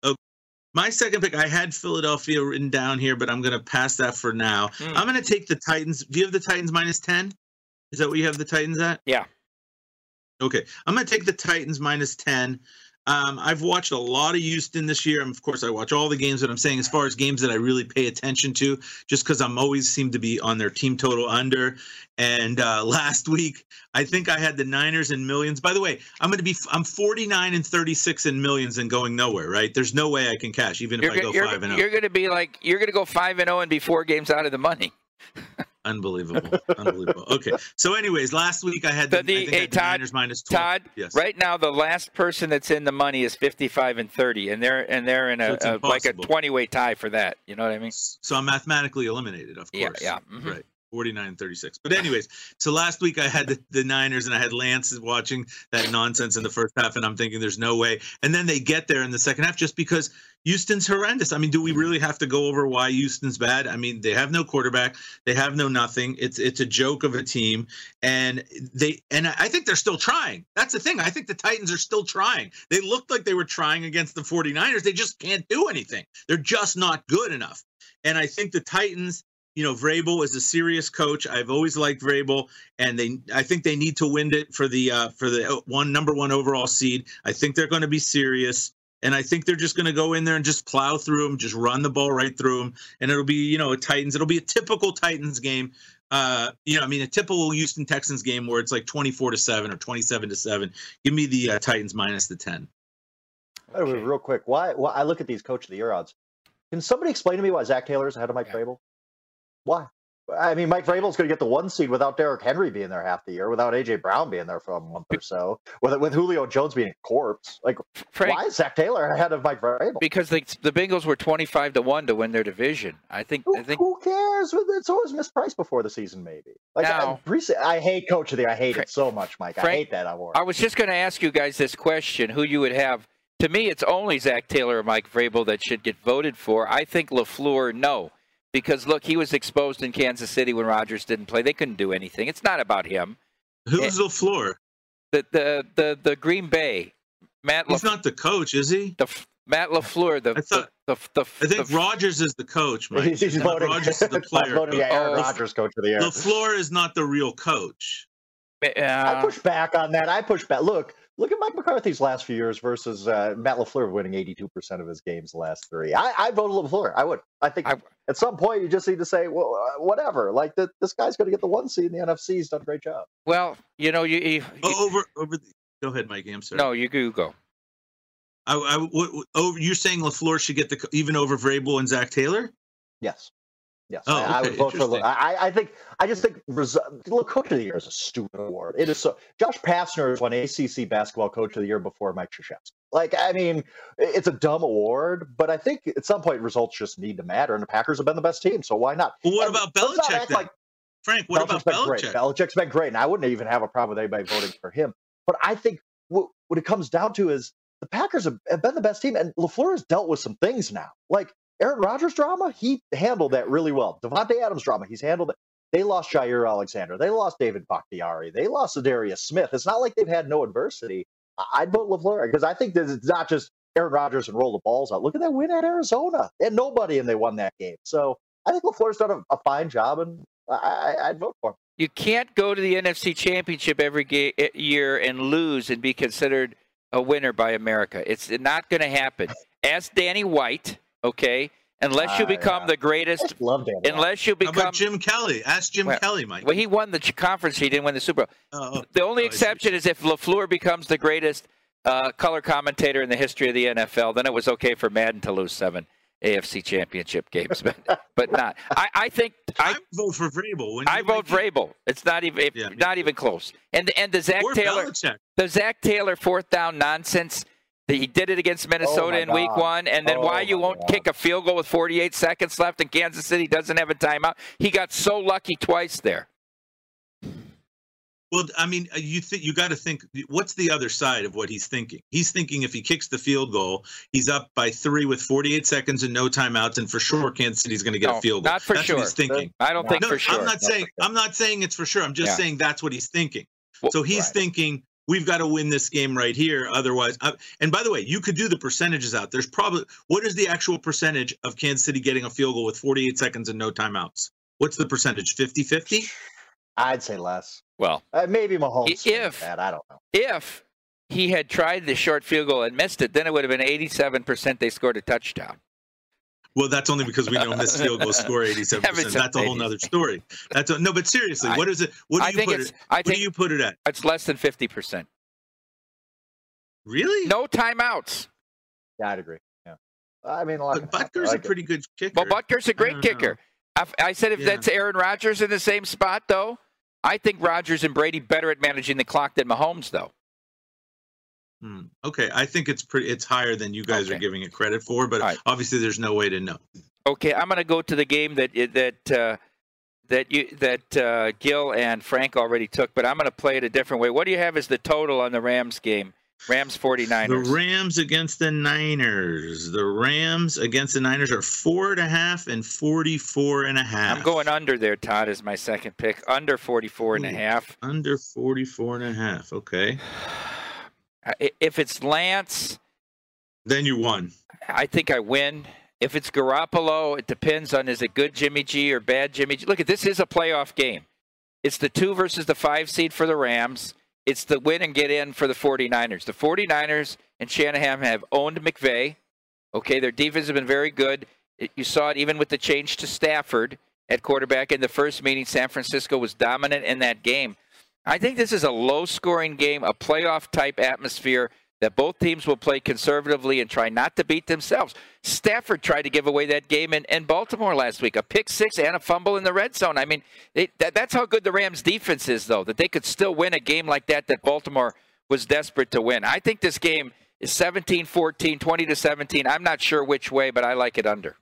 My second pick, I had Philadelphia written down here, but I'm going to pass that for now. Mm. I'm going to take the Titans. Do you have the Titans minus ten? Is that what you have the Titans at? Yeah. Okay. I'm going to take the Titans minus ten. Um, I've watched a lot of Houston this year. And of course, I watch all the games, but I'm saying as far as games that I really pay attention to, just because I'm always seem to be on their team total under. And uh, last week, I think I had the Niners in millions. By the way, I'm going to be I'm forty-nine and thirty-six in millions and going nowhere, right? There's no way I can cash, even if you're I go you're, five and You're going to be like, you're going to go five and oh and be four games out of the money. Unbelievable. Unbelievable. Okay. So, anyways, last week I had the, The- the- I think I hey, had the Todd- Niners minus twelve. Todd, Yes. right now the last person that's in the money is fifty-five and thirty, and they're and they're in So a, it's a like a impossible. twenty-way tie for that. You know what I mean? So I'm mathematically eliminated, of Yeah, course. yeah, mhm. Right. forty-nine and thirty-six. But anyways, so last week I had the, the Niners and I had Lance watching that nonsense in the first half, and I'm thinking there's no way. And then they get there in the second half just because Houston's horrendous. I mean, do we really have to go over why Houston's bad? I mean, they have no quarterback. They have no nothing. It's it's a joke of a team. And they and I think they're still trying. That's the thing. I think the Titans are still trying. They looked like they were trying against the 49ers. They just can't do anything. They're just not good enough. And I think the Titans, you know, Vrabel is a serious coach. I've always liked Vrabel, and they I think they need to win it for the uh, for the one number one overall seed. I think they're going to be serious. And I think they're just going to go in there and just plow through them, just run the ball right through them. And it'll be, you know, a Titans. It'll be a typical Titans game. Uh, you know, I mean, a typical Houston Texans game where it's like twenty-four to seven or twenty-seven to seven. Give me the uh, Titans minus the ten. Wait, wait, real quick, why, why? I look at these coach of the year odds. Can somebody explain to me why Zach Taylor is ahead of Mike Yeah. Vrabel? Why? I mean, Mike Vrabel's going to get the one seed without Derrick Henry being there half the year, without A J Brown being there for a month or so, with with Julio Jones being a corpse. Like, Frank, why is Zach Taylor ahead of Mike Vrabel? because the the Bengals were twenty-five to one to win their division. I think Who, I think who cares? It's always mispriced before the season, maybe. Like, Now- I, recent- I hate coach of the year. I hate Frank- it so much, Mike. I Frank, hate that award. I was just going to ask you guys this question: who you would have? To me, it's only Zach Taylor or Mike Vrabel that should get voted for. I think LaFleur, no. Because, look, he was exposed in Kansas City when Rodgers didn't play. They couldn't do anything. It's not about him. Who's LaFleur? The the the, the Green Bay, Matt He's LaFleur, not the coach, is he? the, Matt LaFleur, the, I thought- the, the, the, I think the Rodgers is the coach, Mike. He's, he's And voting. Rodgers is the player. voting yeah, Aaron Oh, Rodgers, coach of the year. LaFleur is not the real coach. I uh, push back on that. I push back. Look, look at Mike McCarthy's last few years versus uh, Matt LaFleur winning eighty-two percent of his games the last three. I, I voted LaFleur. I would. I think I- at some point you just need to say, well, uh, whatever. Like, the, this guy's going to get the one seed in the N F C. He's done a great job. well, you know, you, you, Oh, over, over. The, go ahead, Mike. I'm sorry. no, you, you go. I, I, what, what- over. You're saying LaFleur should get the even over Vrabel and Zach Taylor? Yes. Yes. Oh, I, I would okay, vote for. interesting. I, I think. I just think. Resu- Look, coach of the year is a stupid award. It is so. Josh Pastner won A C C basketball coach of the year before Mike Krzyzewski. Like, I mean, it's a dumb award, but I think at some point results just need to matter, and the Packers have been the best team, so why not? Well, what And about let's not Belichick act then? like Frank, what Belichick's about been great. Belichick? Belichick's been great, and I wouldn't even have a problem with anybody voting for him. But I think what, what it comes down to is the Packers have, have been the best team, and LaFleur has dealt with some things now. Like Aaron Rodgers drama, he handled that really well. Devontae Adams drama, he's handled it. They lost Jair Alexander. They lost David Bakhtiari. They lost Adarius Smith. It's not like they've had no adversity. I- I'd vote LaFleur because I think that it's not just Aaron Rodgers and roll the balls out. Look at that win at Arizona. And nobody, and they won that game. So I think LaFleur's done a, a fine job, and I, I, I'd vote for him. You can't go to the N F C Championship every ga- year and lose and be considered a winner by America. It's not going to happen. Ask Danny White, okay? Unless you Uh, become yeah. the I greatest, just love Dan. White. unless you How become. about Jim Kelly? Ask Jim Well, Kelly, Mike. Well, he won the ch- conference. He didn't win the Super Bowl. Oh, oh, The only oh, I see. exception is if LaFleur becomes the greatest uh, color commentator in the history of the N F L. Then it was okay for Madden to lose seven A F C Championship games, but but not. I, I think I. I vote for Vrabel. When I you vote make it- Vrabel. It's not even Yeah, me not too. even close. And and the Zach Or Taylor Belichick. the Zach Taylor fourth down nonsense. that He did it against Minnesota my in Week God. One, and then Oh why you my won't God. kick a field goal with forty-eight seconds left, and Kansas City doesn't have a timeout. He got so lucky twice there. Well, I mean, uh, you think you got to think. What's the other side of what he's thinking? He's thinking if he kicks the field goal, he's up by three with forty-eight seconds and no timeouts, and for sure Kansas City's going to get No, a field goal. not for That's sure. what he's thinking. I don't No, think No, for sure. I'm not saying I'm not saying it's for sure. I'm just Yeah. saying that's what he's thinking. Well, So he's right. thinking we've got to win this game right here. Otherwise, uh, and by the way, you could do the percentages out. There's probably what is the actual percentage of Kansas City getting a field goal with forty-eight seconds and no timeouts? What's the percentage? fifty-fifty? I'd say less. Well, Uh, maybe Mahomes. swings If- that. I don't know. if he had tried the short field goal and missed it, then it would have been eighty-seven percent they scored a touchdown. Well, that's only because we know missed field goals score eighty-seven percent. That's a whole nother story. That's a, no, but seriously, I- what is it? What do I you think put it's it? I What do think you put it at? it's less than fifty percent. Really? No timeouts. Yeah, I'd agree. Yeah. I mean, a lot But can happen. Butker's I a like it. pretty good kicker. Well, Butker's a I great don't kicker. know. I, I said if Yeah. that's Aaron Rodgers in the same spot, though, I think Rodgers and Brady better at managing the clock than Mahomes, though. Hmm. Okay, I think it's pretty. It's higher than you guys Okay. are giving it credit for, but All right. obviously there's no way to know. Okay, I'm going to go to the game that that uh, that you that uh, Gil and Frank already took, but I'm going to play it a different way. What do you have as the total on the Rams game? Rams 49ers. The Rams against the Niners. The Rams against the Niners are four and a half and forty-four and a half. I'm going under there, Todd, is my second pick. Under forty-four and a Ooh. half. Under forty-four and a half. Okay. I- If it's Lance, Then you won. I think I win. If it's Garoppolo, it depends on is it good Jimmy G or bad Jimmy G. Look, at this is a playoff game. It's the two versus the five seed for the Rams. It's the win and get in for the 49ers. The 49ers and Shanahan have owned McVay. Okay, their defense has been very good. It, you saw it even with the change to Stafford at quarterback in the first meeting. San Francisco was dominant in that game. I think this is a low-scoring game, a playoff-type atmosphere that both teams will play conservatively and try not to beat themselves. Stafford tried to give away that game in, in Baltimore last week, a pick six and a fumble in the red zone. I mean, they, that, that's how good the Rams' defense is, though, that they could still win a game like that that Baltimore was desperate to win. I think this game is seventeen fourteen, twenty to seventeen. I'm not sure which way, but I like it under.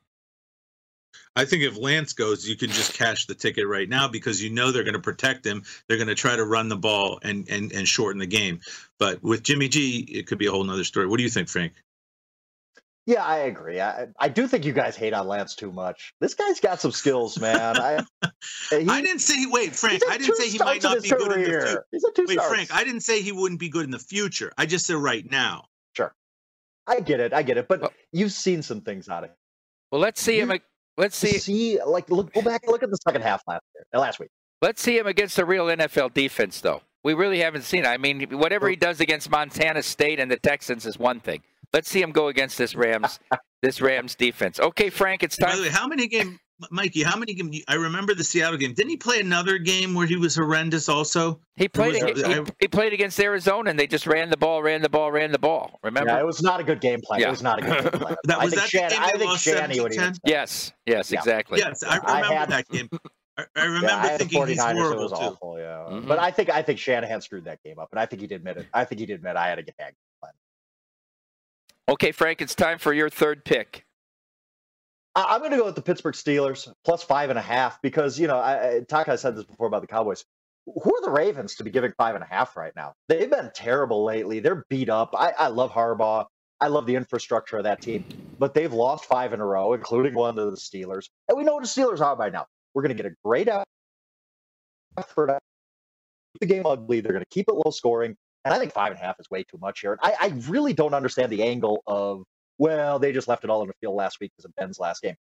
I think if Lance goes, you can just cash the ticket right now because you know they're going to protect him. They're going to try to run the ball and, and, and shorten the game. But with Jimmy G, it could be a whole nother story. What do you think, Frank? Yeah, I agree. I, I do think you guys hate on Lance too much. This guy's got some skills, man. I, he, I didn't say, wait, Frank, he's had I didn't two say he might starts in not his be good in the career. future. He's had two Wait, starts. Frank, I didn't say he wouldn't be good in the future. I just said right now. Sure. I get it. I get it. But Well- you've seen some things out of him. Well, let's see him. Let's see. See, like, look, go back and look at the second half last year, uh, last week. Let's see him against the real N F L defense, though. We really haven't seen it. I mean, whatever he does against Montana State and the Texans is one thing. Let's see him go against this Rams, this Rams defense. Okay, Frank, it's By time. the way, how many game, Mikey? How many game? I remember the Seattle game. Didn't he play another game where he was horrendous? Also, He played. was- Against, he, I- he played against Arizona, and they just ran the ball, ran the ball, ran the ball. Remember? Yeah, it was not a good game plan. Yeah. It was not a good game plan. That I was think that the Shan- game I they think lost Shanny would even. seventeen ten? yes. Yes. Yeah. Exactly. Yes, I I remember had- that game. I, I remember Yeah, I had the thinking he's 49ers, horrible it was too. awful, yeah. Mhm. But I think I think Shanahan screwed that game up, and I think he did admit it. I think he did admit I had a good game plan. Okay, Frank, it's time for your third pick. I- I'm going to go with the Pittsburgh Steelers plus five and a half because you know I, I Taka said this before about the Cowboys. Who are the Ravens to be giving five and a half right now? They've been terrible lately. They're beat up. I, I love Harbaugh. I love the infrastructure of that team, but they've lost five in a row, including one to the Steelers. And we know what the Steelers are by now. We're going to get a great effort. Keep the game ugly. They're going to keep it low scoring. And I think five and a half is way too much here. I, I really don't understand the angle of, well, they just left it all on the field last week because of Ben's last game.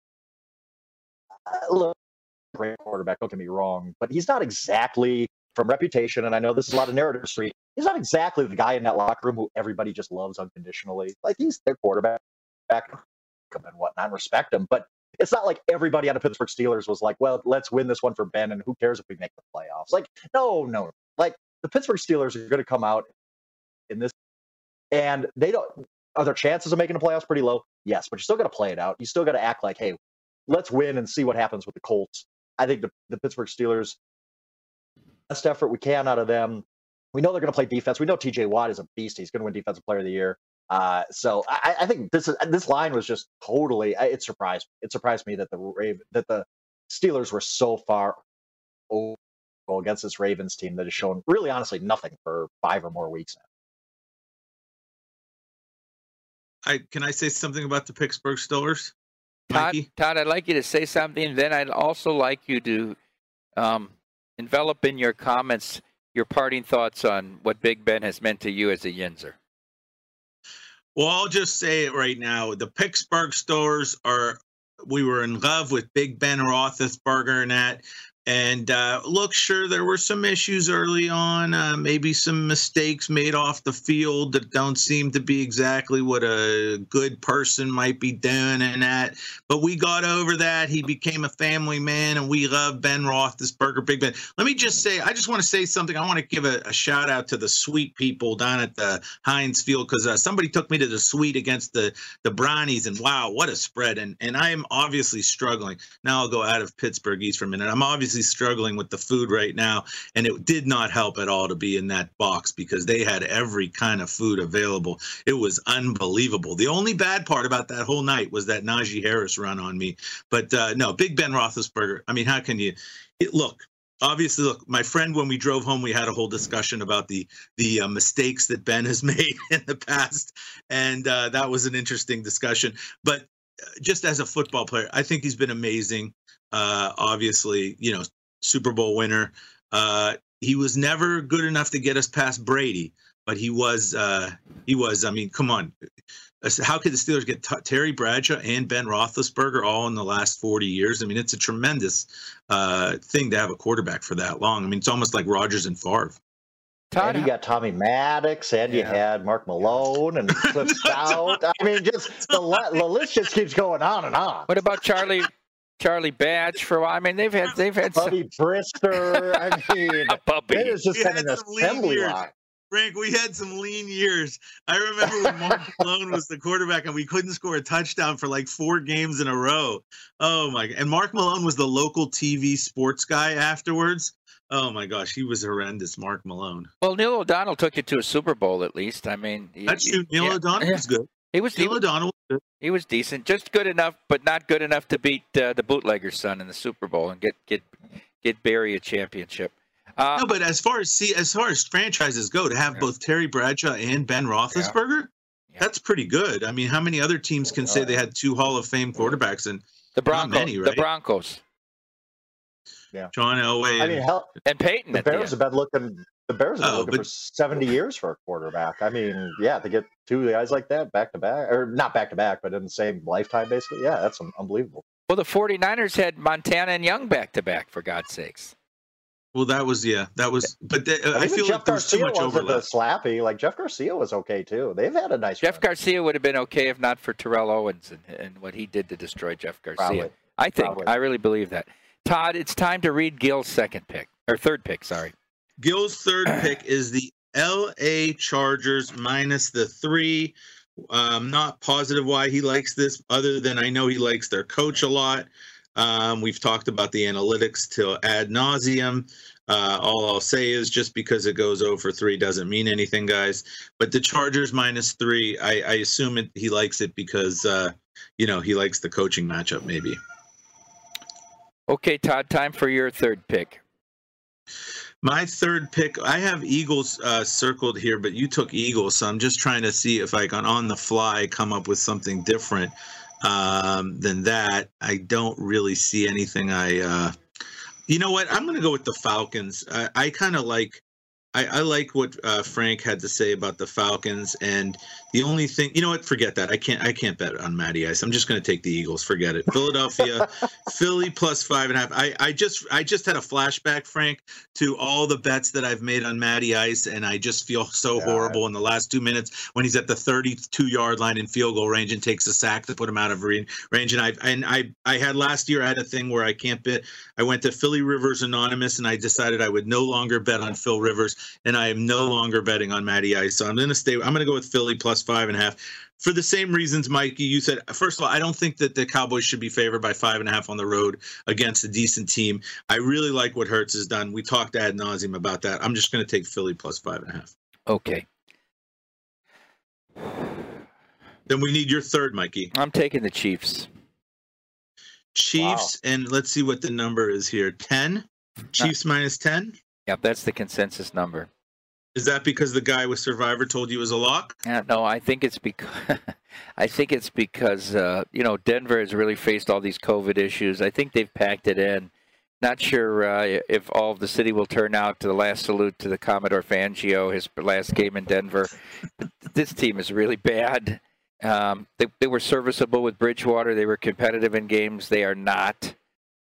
Uh, look, great quarterback, don't get me wrong, but he's not exactly, from reputation, and I know this is a lot of narrative street, he's not exactly the guy in that locker room who everybody just loves unconditionally. Like, he's their quarterback and whatnot, and respect him. But it's not like everybody on the Pittsburgh Steelers was like, well, let's win this one for Ben, and who cares if we make the playoffs? Like, no, no. Like, the Pittsburgh Steelers are going to come out in this, and they don't, are their chances of making the playoffs pretty low? Yes, but you still got to play it out. You still got to act like, hey, let's win and see what happens with the Colts. I think the, the Pittsburgh Steelers, best effort we can out of them. We know they're going to play defense. We know T J Watt is a beast. He's going to win Defensive Player of the Year. Uh, so I, I think this is, this line was just totally. It surprised me. It surprised me that the Raven, that the Steelers were so far over against this Ravens team that has shown really, honestly, nothing for five or more weeks now. I can I say something about the Pittsburgh Steelers, Todd, Mikey? Todd, I'd like you to say something. Then I'd also like you to um, envelop in your comments your parting thoughts on what Big Ben has meant to you as a Yinzer. Well, I'll just say it right now. The Pittsburgh Steelers are, we were in love with Big Ben Roethlisberger and that, And uh, look, sure, there were some issues early on, uh, maybe some mistakes made off the field that don't seem to be exactly what a good person might be doing and that. But we got over that. He became a family man, and we love Ben Roethlisberger, Big Ben. Let me just say, I just want to say something. I want to give a, a shout out to the sweet people down at the Heinz Field, because uh, somebody took me to the suite against the, the Brownies, and wow, what a spread. And, and I am obviously struggling. Now I'll go out of Pittsburgh East for a minute. I'm obviously struggling with the food right now, and it did not help at all to be in that box because they had every kind of food available. It was unbelievable. The only bad part about that whole night was that Najee Harris run on me. But uh, no, Big Ben Roethlisberger. I mean, how can you it, look? Obviously, look, my friend, when we drove home, we had a whole discussion about the the uh, mistakes that Ben has made in the past, and uh, that was an interesting discussion. But just as a football player, I think he's been amazing. Uh, obviously, you know, Super Bowl winner. Uh, he was never good enough to get us past Brady, but he was. Uh, he was. I mean, come on. How could the Steelers get t- Terry Bradshaw and Ben Roethlisberger all in the last forty years? I mean, it's a tremendous uh, thing to have a quarterback for that long. I mean, it's almost like Rodgers and Favre. Todd, and you got Tommy Maddox, and yeah. you had Mark Malone and Cliff Stout. I mean, just the, the list just keeps going on and on. What about Charlie? Charlie Badge for a while. I mean, they've had they've had Bubby some... Brister. I mean, Bubby. It is just We kind had of an some lean assembly years. line. Frank, we had some lean years. I remember when Mark Malone was the quarterback and we couldn't score a touchdown for like four games in a row. Oh my God. And Mark Malone was the local T V sports guy afterwards. Oh my gosh, he was horrendous, Mark Malone. Well, Neil O'Donnell took you to a Super Bowl at least. I mean, That's true. Neil yeah. O'Donnell was good. He was Neil he, O'Donnell was good. He was decent, just good enough, but not good enough to beat uh, the bootlegger's son in the Super Bowl and get get get Barry a championship. Uh, no, but as far as see, as far as franchises go, to have yeah. both Terry Bradshaw and Ben Roethlisberger, yeah. Yeah. that's pretty good. I mean, how many other teams can say they had two Hall of Fame quarterbacks? And the Broncos, many, right? The Broncos. Yeah, John Elway. I mean, hell, and Peyton. The Bears the have been looking. The Bears have been oh, looking but, for seventy years for a quarterback. I mean, yeah, to get two guys like that back to back, or not back to back, but in the same lifetime, basically. Yeah, that's unbelievable. Well, the 49ers had Montana and Young back to back, for God's sakes. Well, that was yeah, that was. But the, uh, I feel Jeff like there was too Garcia much overlap. Slappy, like Jeff Garcia was okay too. They've had a nice. Jeff run. Garcia would have been okay if not for Terrell Owens and, and what he did to destroy Jeff Garcia. Probably. I think Probably. I really believe that. Todd, it's time to read Gil's second pick or third pick. Sorry. Gil's third pick is the L A Chargers minus the three. I'm not positive why he likes this, other than I know he likes their coach a lot. Um, we've talked about the analytics till ad nauseum. Uh, all I'll say is just because it goes over three doesn't mean anything, guys. But the Chargers minus three, I, I assume it, he likes it because, uh, you know, he likes the coaching matchup maybe. Okay, Todd, time for your third pick. My third pick, I have Eagles uh, circled here, but you took Eagles, so I'm just trying to see if I can, on the fly, come up with something different um, than that. I don't really see anything I uh, – you know what? I'm going to go with the Falcons. I, I kind of like I, I like what uh, Frank had to say about the Falcons, and the only thing, you know what? Forget that. I can't. I can't bet on Matty Ice. I'm just going to take the Eagles. Forget it. Philadelphia, Philly plus five and a half. I, I just, I just had a flashback, Frank, to all the bets that I've made on Matty Ice, and I just feel so yeah. horrible in the last two minutes when he's at the thirty-two yard line in field goal range and takes a sack to put him out of range. And I, and I, I had last year. I had a thing where I can't bet. I went to Philly Rivers Anonymous, and I decided I would no longer bet on Phil Rivers. And I am no longer betting on Matty Ice. So I'm going to stay. I'm going to go with Philly plus five and a half for the same reasons, Mikey. You said, first of all, I don't think that the Cowboys should be favored by five and a half on the road against a decent team. I really like what Hurts has done. We talked ad nauseum about that. I'm just going to take Philly plus five and a half. Okay. Then we need your third, Mikey. I'm taking the Chiefs. Chiefs, wow. And let's see what the number is here. ten? Chiefs uh, minus ten? Yep, that's the consensus number. Is that because the guy with Survivor told you it was a lock? Uh, no, I think it's because I think it's because uh, you know, Denver has really faced all these COVID issues. I think they've packed it in. Not sure uh, if all of the city will turn out to the last salute to the Commodore Fangio, his last game in Denver. This team is really bad. Um, they, they were serviceable with Bridgewater. They were competitive in games. They are not.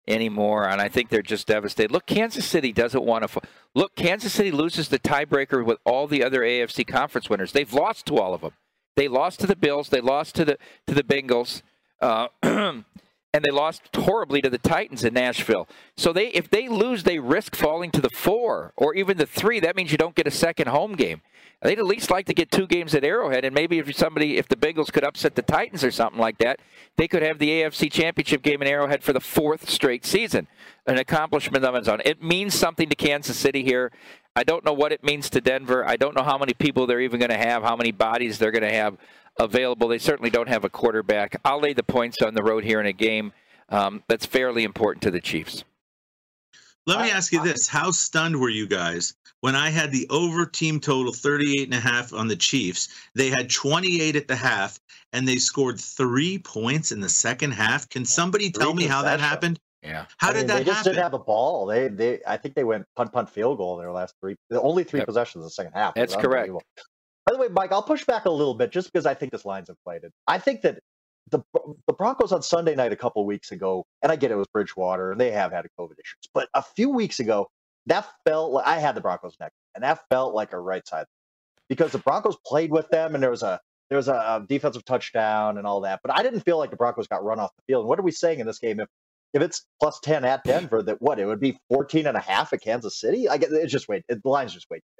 anymore, and I think they're just devastated. Look, Kansas City doesn't want to. Look, Kansas City loses the tiebreaker with all the other A F C conference winners. They've lost to all of them. They lost to the Bills. They lost to the to the Bengals. Uh, and they lost horribly to the Titans in Nashville. So they, if they lose, they risk falling to the four or even the three. That means you don't get a second home game. They'd at least like to get two games at Arrowhead, and maybe if somebody, if the Bengals could upset the Titans or something like that, they could have the A F C Championship game in Arrowhead for the fourth straight season. An accomplishment of its own. It means something to Kansas City here. I don't know what it means to Denver. I don't know how many people they're even going to have, how many bodies they're going to have available. They certainly don't have a quarterback. I'll lay the points on the road here in a game um, that's fairly important to the Chiefs. Let me ask you this. How stunned were you guys when I had the over team total thirty-eight and a half on the Chiefs? They had twenty-eight at the half, and they scored three points in the second half. Can somebody tell me how that happened? Yeah. How I did mean, that they just happen? didn't have the ball. They, they, I think they went punt, punt, field goal in their last three. The only three Yep. possessions in the second half. It was That's correct. unbelievable. By the way, Mike, I'll push back a little bit just because I think this line's inflated. I think that the the Broncos on Sunday night a couple weeks ago, and I get it was Bridgewater, and they have had COVID issues, but a few weeks ago, that felt like I had the Broncos next, and that felt like a right side because the Broncos played with them, and there was a there was a, a defensive touchdown and all that, but I didn't feel like the Broncos got run off the field. And what are we saying in this game? If if it's plus ten at Denver, that what it would be fourteen and a half at Kansas City? I get it's just wait, it, the line's just wait.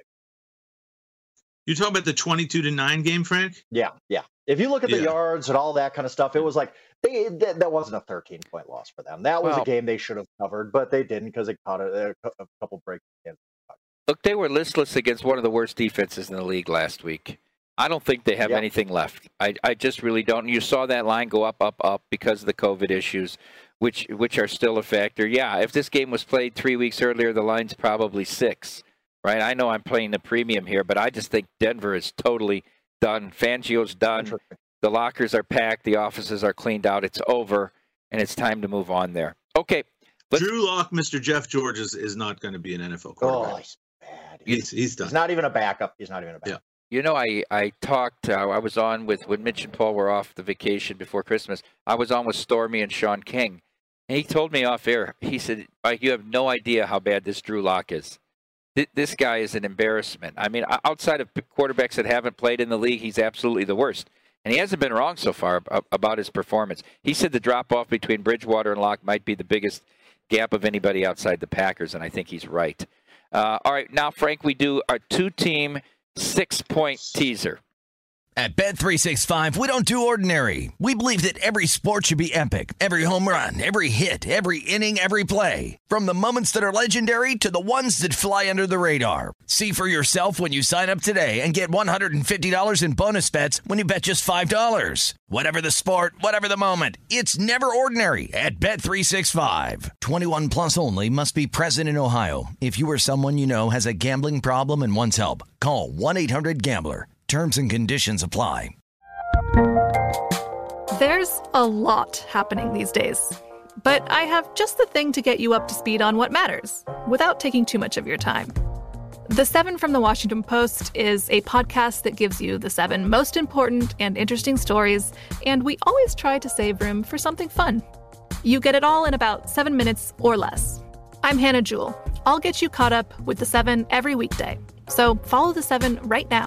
You talking about the twenty-two to nine game, Frank? Yeah, yeah. If you look at the Yeah. yards and all that kind of stuff, it was like they that, that wasn't a thirteen point loss for them. That was Well- a game they should have covered, but they didn't because they caught a, a, a couple breaks. Look, they were listless against one of the worst defenses in the league last week. I don't think they have Yep. anything left. I, I just really don't. You saw that line go up, up, up because of the COVID issues, which which are still a factor. Yeah, if this game was played three weeks earlier, the line's probably six, right? I know I'm playing the premium here, but I just think Denver is totally done. Fangio's done. Interesting. The lockers are packed. The offices are cleaned out. It's over, and it's time to move on there. Okay. Let's, Drew Lock, Mister Jeff George, is, is not going to be an N F L Oh, quarterback. he's bad. he's, he's done. He's not even a backup. He's not even a backup. You know, I, I talked, uh, I was on with, when Mitch and Paul were off the vacation before Christmas, I was on with Stormy and Sean King. And he told me off air, he said, Mike, you have no idea how bad this Drew Lock is. Th- this guy is an embarrassment. I mean, outside of quarterbacks that haven't played in the league, he's absolutely the worst. And he hasn't been wrong so far ab- about his performance. He said the drop-off between Bridgewater and Lock might be the biggest gap of anybody outside the Packers, and I think he's right. Uh, all right, now, Frank, we do our two-team six-point teaser. At Bet three sixty-five, we don't do ordinary. We believe that every sport should be epic. Every home run, every hit, every inning, every play. From the moments that are legendary to the ones that fly under the radar. See for yourself when you sign up today and get one hundred fifty dollars in bonus bets when you bet just five dollars. Whatever the sport, whatever the moment, it's never ordinary at Bet three sixty-five. twenty-one plus only. Must be present in Ohio. If you or someone you know has a gambling problem and wants help, call one eight hundred gambler. Terms and conditions apply. There's a lot happening these days, but I have just the thing to get you up to speed on what matters without taking too much of your time. The Seven from the Washington Post is a podcast that gives you the seven most important and interesting stories, and we always try to save room for something fun. You get it all in about seven minutes or less. I'm Hannah Jewell. I'll get you caught up with the seven every weekday. So follow the seven right now.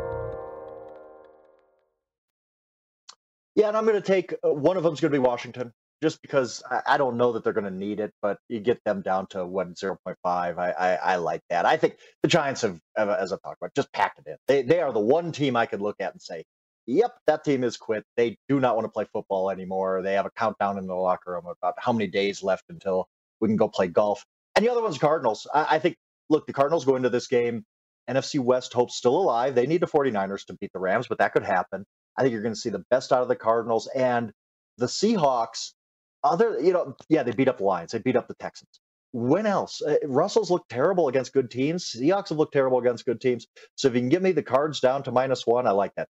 Yeah, and I'm going to take uh, one of them's going to be Washington, just because I, I don't know that they're going to need it, but you get them down to what zero point five. I, I I like that. I think the Giants have, have, as I've talked about, just packed it in. They they are the one team I could look at and say, yep, that team is quit. They do not want to play football anymore. They have a countdown in the locker room about how many days left until we can go play golf. And the other one's Cardinals. I, I think, look, the Cardinals go into this game. N F C West hope's still alive. They need the 49ers to beat the Rams, but that could happen. I think you're going to see the best out of the Cardinals and the Seahawks. Other, you know, yeah, they beat up the Lions. They beat up the Texans. When else? Uh, Russell's looked terrible against good teams. Seahawks have looked terrible against good teams. So if you can give me the Cards down to minus one, I like that.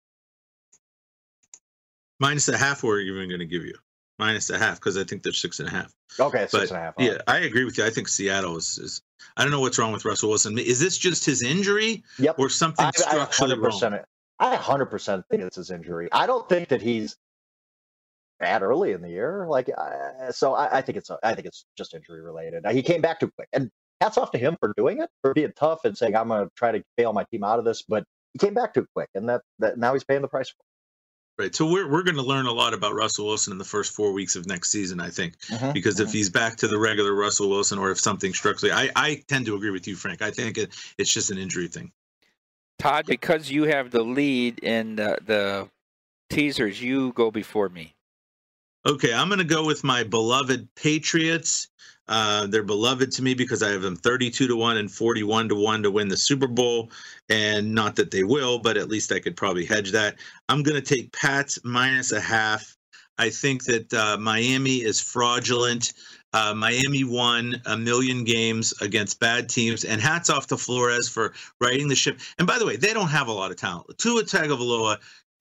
Minus a half, or even going to give you minus a half because I think they're six and a half. Okay, six But and a half. yeah, I agree with you. I think Seattle is, is. I don't know what's wrong with Russell Wilson. Is this just his injury, Yep. or something I, structurally I one hundred percent, wrong? I one hundred percent think it's his injury. I don't think that he's bad early in the year. Like, uh, so I, I think it's I think it's just injury related. Uh, he came back too quick, and hats off to him for doing it, for being tough and saying I'm going to try to bail my team out of this. But he came back too quick, and that, that now he's paying the price for it. Right. So we're we're going to learn a lot about Russell Wilson in the first four weeks of next season, I think, mm-hmm. because mm-hmm. if he's back to the regular Russell Wilson, or if something structurally, I, I tend to agree with you, Frank. I think it, it's just an injury thing. Todd, because you have the lead in the, the teasers, you go before me. Okay, I'm going to go with my beloved Patriots. Uh, they're beloved to me because I have them thirty-two to one and forty-one to one to win the Super Bowl. And not that they will, but at least I could probably hedge that. I'm going to take Pats minus a half. I think that uh, Miami is fraudulent. Uh, Miami won a million games against bad teams, and hats off to Flores for righting the ship. And by the way, they don't have a lot of talent. Tua Tagovailoa,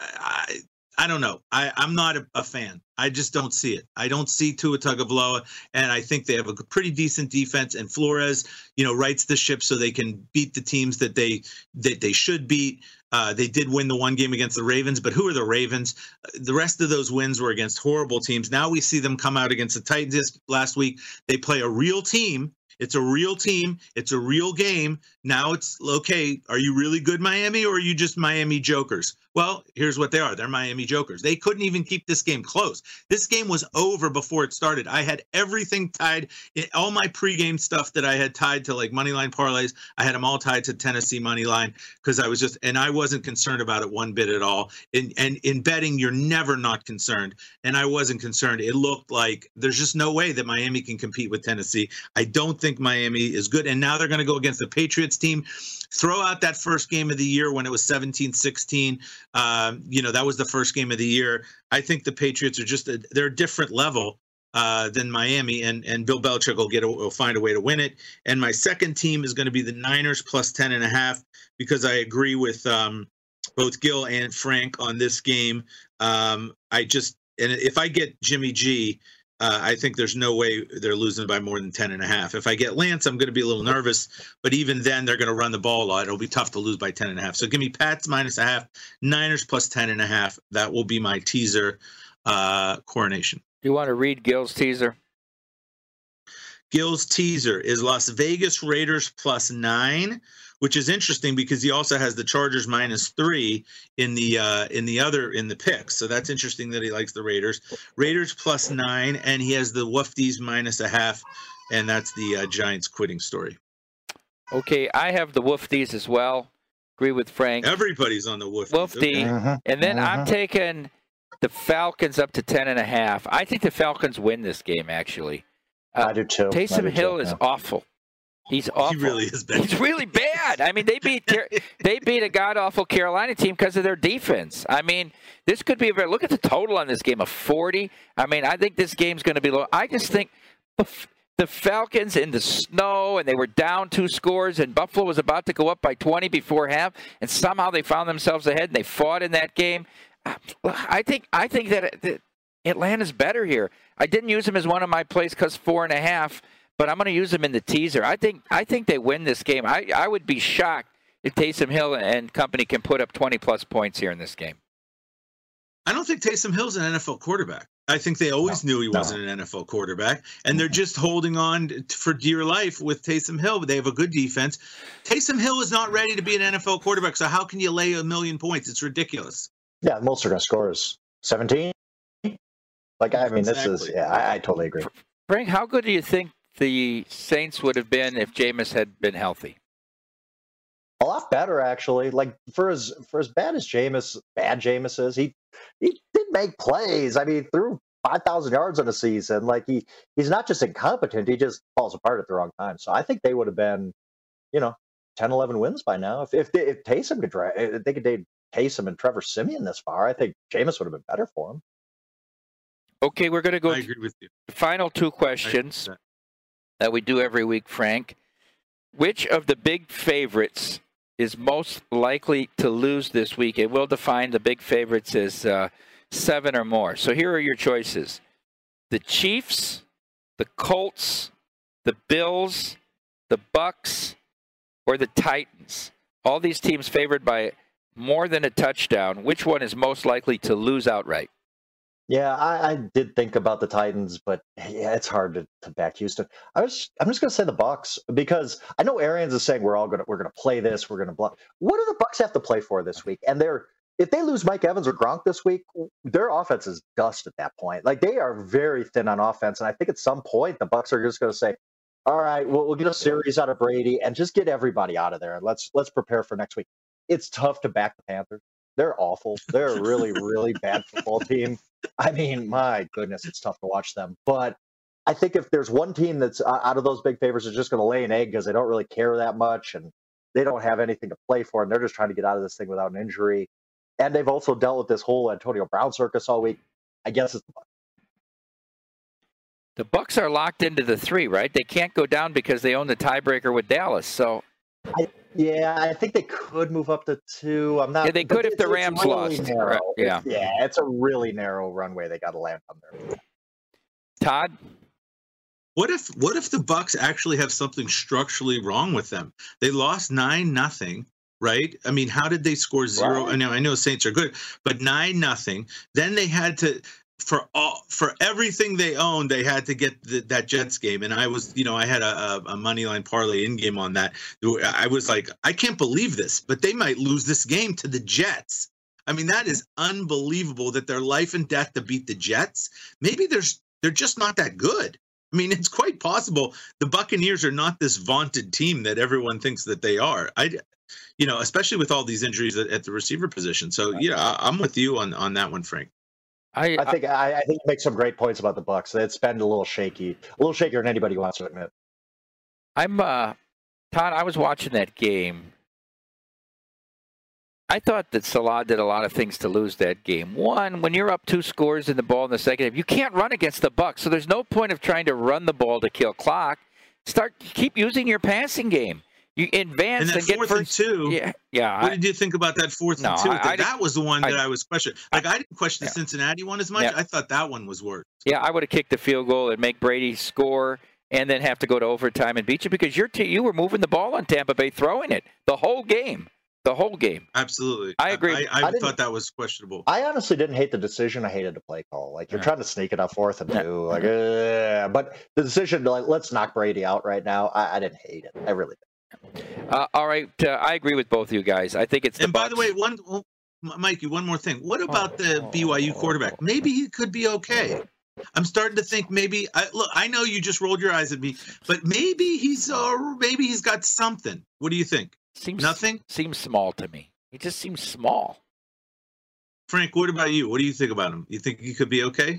I, I don't know. I, I'm not a, a fan. I just don't see it. I don't see Tua Tagovailoa, and I think they have a pretty decent defense. And Flores, you know, rights the ship so they can beat the teams that they that they should beat. Uh, they did win the one game against the Ravens, but who are the Ravens? The rest of those wins were against horrible teams. Now we see them come out against the Titans last week. They play a real team. It's a real team. It's a real game. Now it's, okay, are you really good, Miami, or are you just Miami Jokers? Well, here's what they are. They're Miami Jokers. They couldn't even keep this game close. This game was over before it started. I had everything tied, all my pregame stuff that I had tied to like moneyline parlays. I had them all tied to Tennessee moneyline because I was just, and I wasn't concerned about it one bit at all. And, and in betting, you're never not concerned. And I wasn't concerned. It looked like there's just no way that Miami can compete with Tennessee. I don't think Miami is good. And now they're going to go against the Patriots team. Throw out that first game of the year when it was seventeen sixteen. Um, you know, that was the first game of the year. I think the Patriots are just a, they're a different level uh, than Miami, and and Bill Belichick will get a, will find a way to win it. And my second team is going to be the Niners plus ten and a half, because I agree with um, both Gil and Frank on this game. Um, I just and if I get Jimmy G, Uh, I think there's no way they're losing by more than ten and a half. If I get Lance, I'm going to be a little nervous, but even then they're going to run the ball a lot. It'll be tough to lose by ten and a half. So give me Pats minus a half, Niners plus ten and a half. That will be my teaser uh, coronation. You want to read Gil's teaser? Gil's teaser is Las Vegas Raiders plus nine, which is interesting because he also has the Chargers minus three in the uh, in the other in the picks. So that's interesting that he likes the Raiders. Raiders plus nine, and he has the Woofties minus a half, and that's the uh, Giants quitting story. Okay, I have the Woofties as well. Agree with Frank. Everybody's on the Woofties. Woofty, okay. uh-huh. and then uh-huh. I'm taking the Falcons up to ten and a half. I think the Falcons win this game. Actually, uh, I do too. Taysom do Hill too, is yeah. awful. He's awful. He really is bad. He's really bad. I mean, they beat they beat a god awful Carolina team because of their defense. I mean, this could be a very look at the total on this game of forty. I mean, I think this game's going to be low. I just think the, the Falcons in the snow, and they were down two scores, and Buffalo was about to go up by twenty before half, and somehow they found themselves ahead and they fought in that game. I think I think that, that Atlanta's better here. I didn't use them as one of my plays because four and a half. But I'm going to use them in the teaser. I think I think they win this game. I, I would be shocked if Taysom Hill and company can put up twenty-plus points here in this game. I don't think Taysom Hill's an N F L quarterback. I think they always no, knew he no. wasn't an N F L quarterback, and they're just holding on for dear life with Taysom Hill. But they have a good defense. Taysom Hill is not ready to be an N F L quarterback, so how can you lay a million points? It's ridiculous. Yeah, most are going to score is seventeen. Like, I mean, exactly. this is, yeah, I, I totally agree. Frank, how good do you think the Saints would have been if Jameis had been healthy? A lot better, actually. Like, for as for as bad as Jameis, bad Jameis is, he he did make plays. I mean, threw five thousand yards in a season. Like, he he's not just incompetent, he just falls apart at the wrong time. So I think they would have been, you know, ten, eleven wins by now. If if, they, if Taysom could drive, if they could date Taysom and Trevor Siemian this far, I think Jameis would have been better for him. Okay, we're going to go I agree with you. The final two questions that we do every week, Frank. Which of the big favorites is most likely to lose this week? It will define the big favorites as uh, seven or more. So here are your choices. The Chiefs, the Colts, the Bills, the Bucks, or the Titans. All these teams favored by more than a touchdown. Which one is most likely to lose outright? Yeah, I, I did think about the Titans, but yeah, it's hard to, to back Houston. I was I'm just gonna say the Bucks because I know Arians is saying we're all gonna we're gonna play this, we're gonna block. What do the Bucks have to play for this week? And they're if they lose Mike Evans or Gronk this week, their offense is dust at that point. Like they are very thin on offense, and I think at some point the Bucks are just gonna say, all right, we'll, we'll get a series out of Brady and just get everybody out of there, and let's let's prepare for next week. It's tough to back the Panthers. They're awful. They're a really, really bad football team. I mean, my goodness, it's tough to watch them. But I think if there's one team that's uh, out of those big favorites is just going to lay an egg because they don't really care that much and they don't have anything to play for, and they're just trying to get out of this thing without an injury. And they've also dealt with this whole Antonio Brown circus all week. I guess it's the Bucs. The Bucs are locked into the three, right? They can't go down because they own the tiebreaker with Dallas. So. I, Yeah, I think they could move up to two. I'm not. Yeah, they could if the Rams really lost. Narrow. Yeah, it's, yeah, it's a really narrow runway they got to land on there. Todd, what if what if the Bucs actually have something structurally wrong with them? They lost nine nothing, right? I mean, how did they score zero? Right. I know, I know, Saints are good, but nine nothing. Then they had to. For all for everything they owned, they had to get the, that Jets game, and I was, you know, I had a, a money line parlay in game on that. I was like, I can't believe this, but they might lose this game to the Jets. I mean, that is unbelievable that they're life and death to beat the Jets. Maybe there's they're just not that good. I mean, it's quite possible the Buccaneers are not this vaunted team that everyone thinks that they are. I, you know, especially with all these injuries at, at the receiver position. So yeah, I, I'm with you on on that one, Frank. I, I think I, I think you make some great points about the Bucs. It's been a little shaky, a little shakier than anybody wants to admit. I'm uh, Todd. I was watching that game. I thought that Salah did a lot of things to lose that game. One, when you're up two scores in the ball in the second half, you can't run against the Bucs. So there's no point of trying to run the ball to kill clock. Start keep using your passing game. You advance and, that and get fourth first. And two, yeah, yeah. What I, did you think about that fourth no, and two? I, that, I that was the one that I, I was questioning. Like I, I didn't question yeah. the Cincinnati one as much. Yeah. I thought that one was worse. Yeah, I would have kicked the field goal and make Brady score, and then have to go to overtime and beat you because your t- you were moving the ball on Tampa Bay, throwing it the whole game. The whole game. Absolutely. I agree. I, I, I I thought that was questionable. I honestly didn't hate the decision. I hated the play call. Like, you're Yeah. trying to sneak it up fourth and Yeah. two. Like, uh, but the decision to, like, let's knock Brady out right now, I, I didn't hate it. I really didn't. Uh, all right, uh, I agree with both of you guys. I think it's the And by the Bucs. way, one, oh, Mikey, one more thing. What about the B Y U quarterback? Maybe he could be okay. I'm starting to think maybe. I, look, I know you just rolled your eyes at me, but maybe he's uh, maybe he's got something. What do you think? Seems Nothing? seems small to me. He just seems small. Frank, what about you? What do you think about him? You think he could be okay?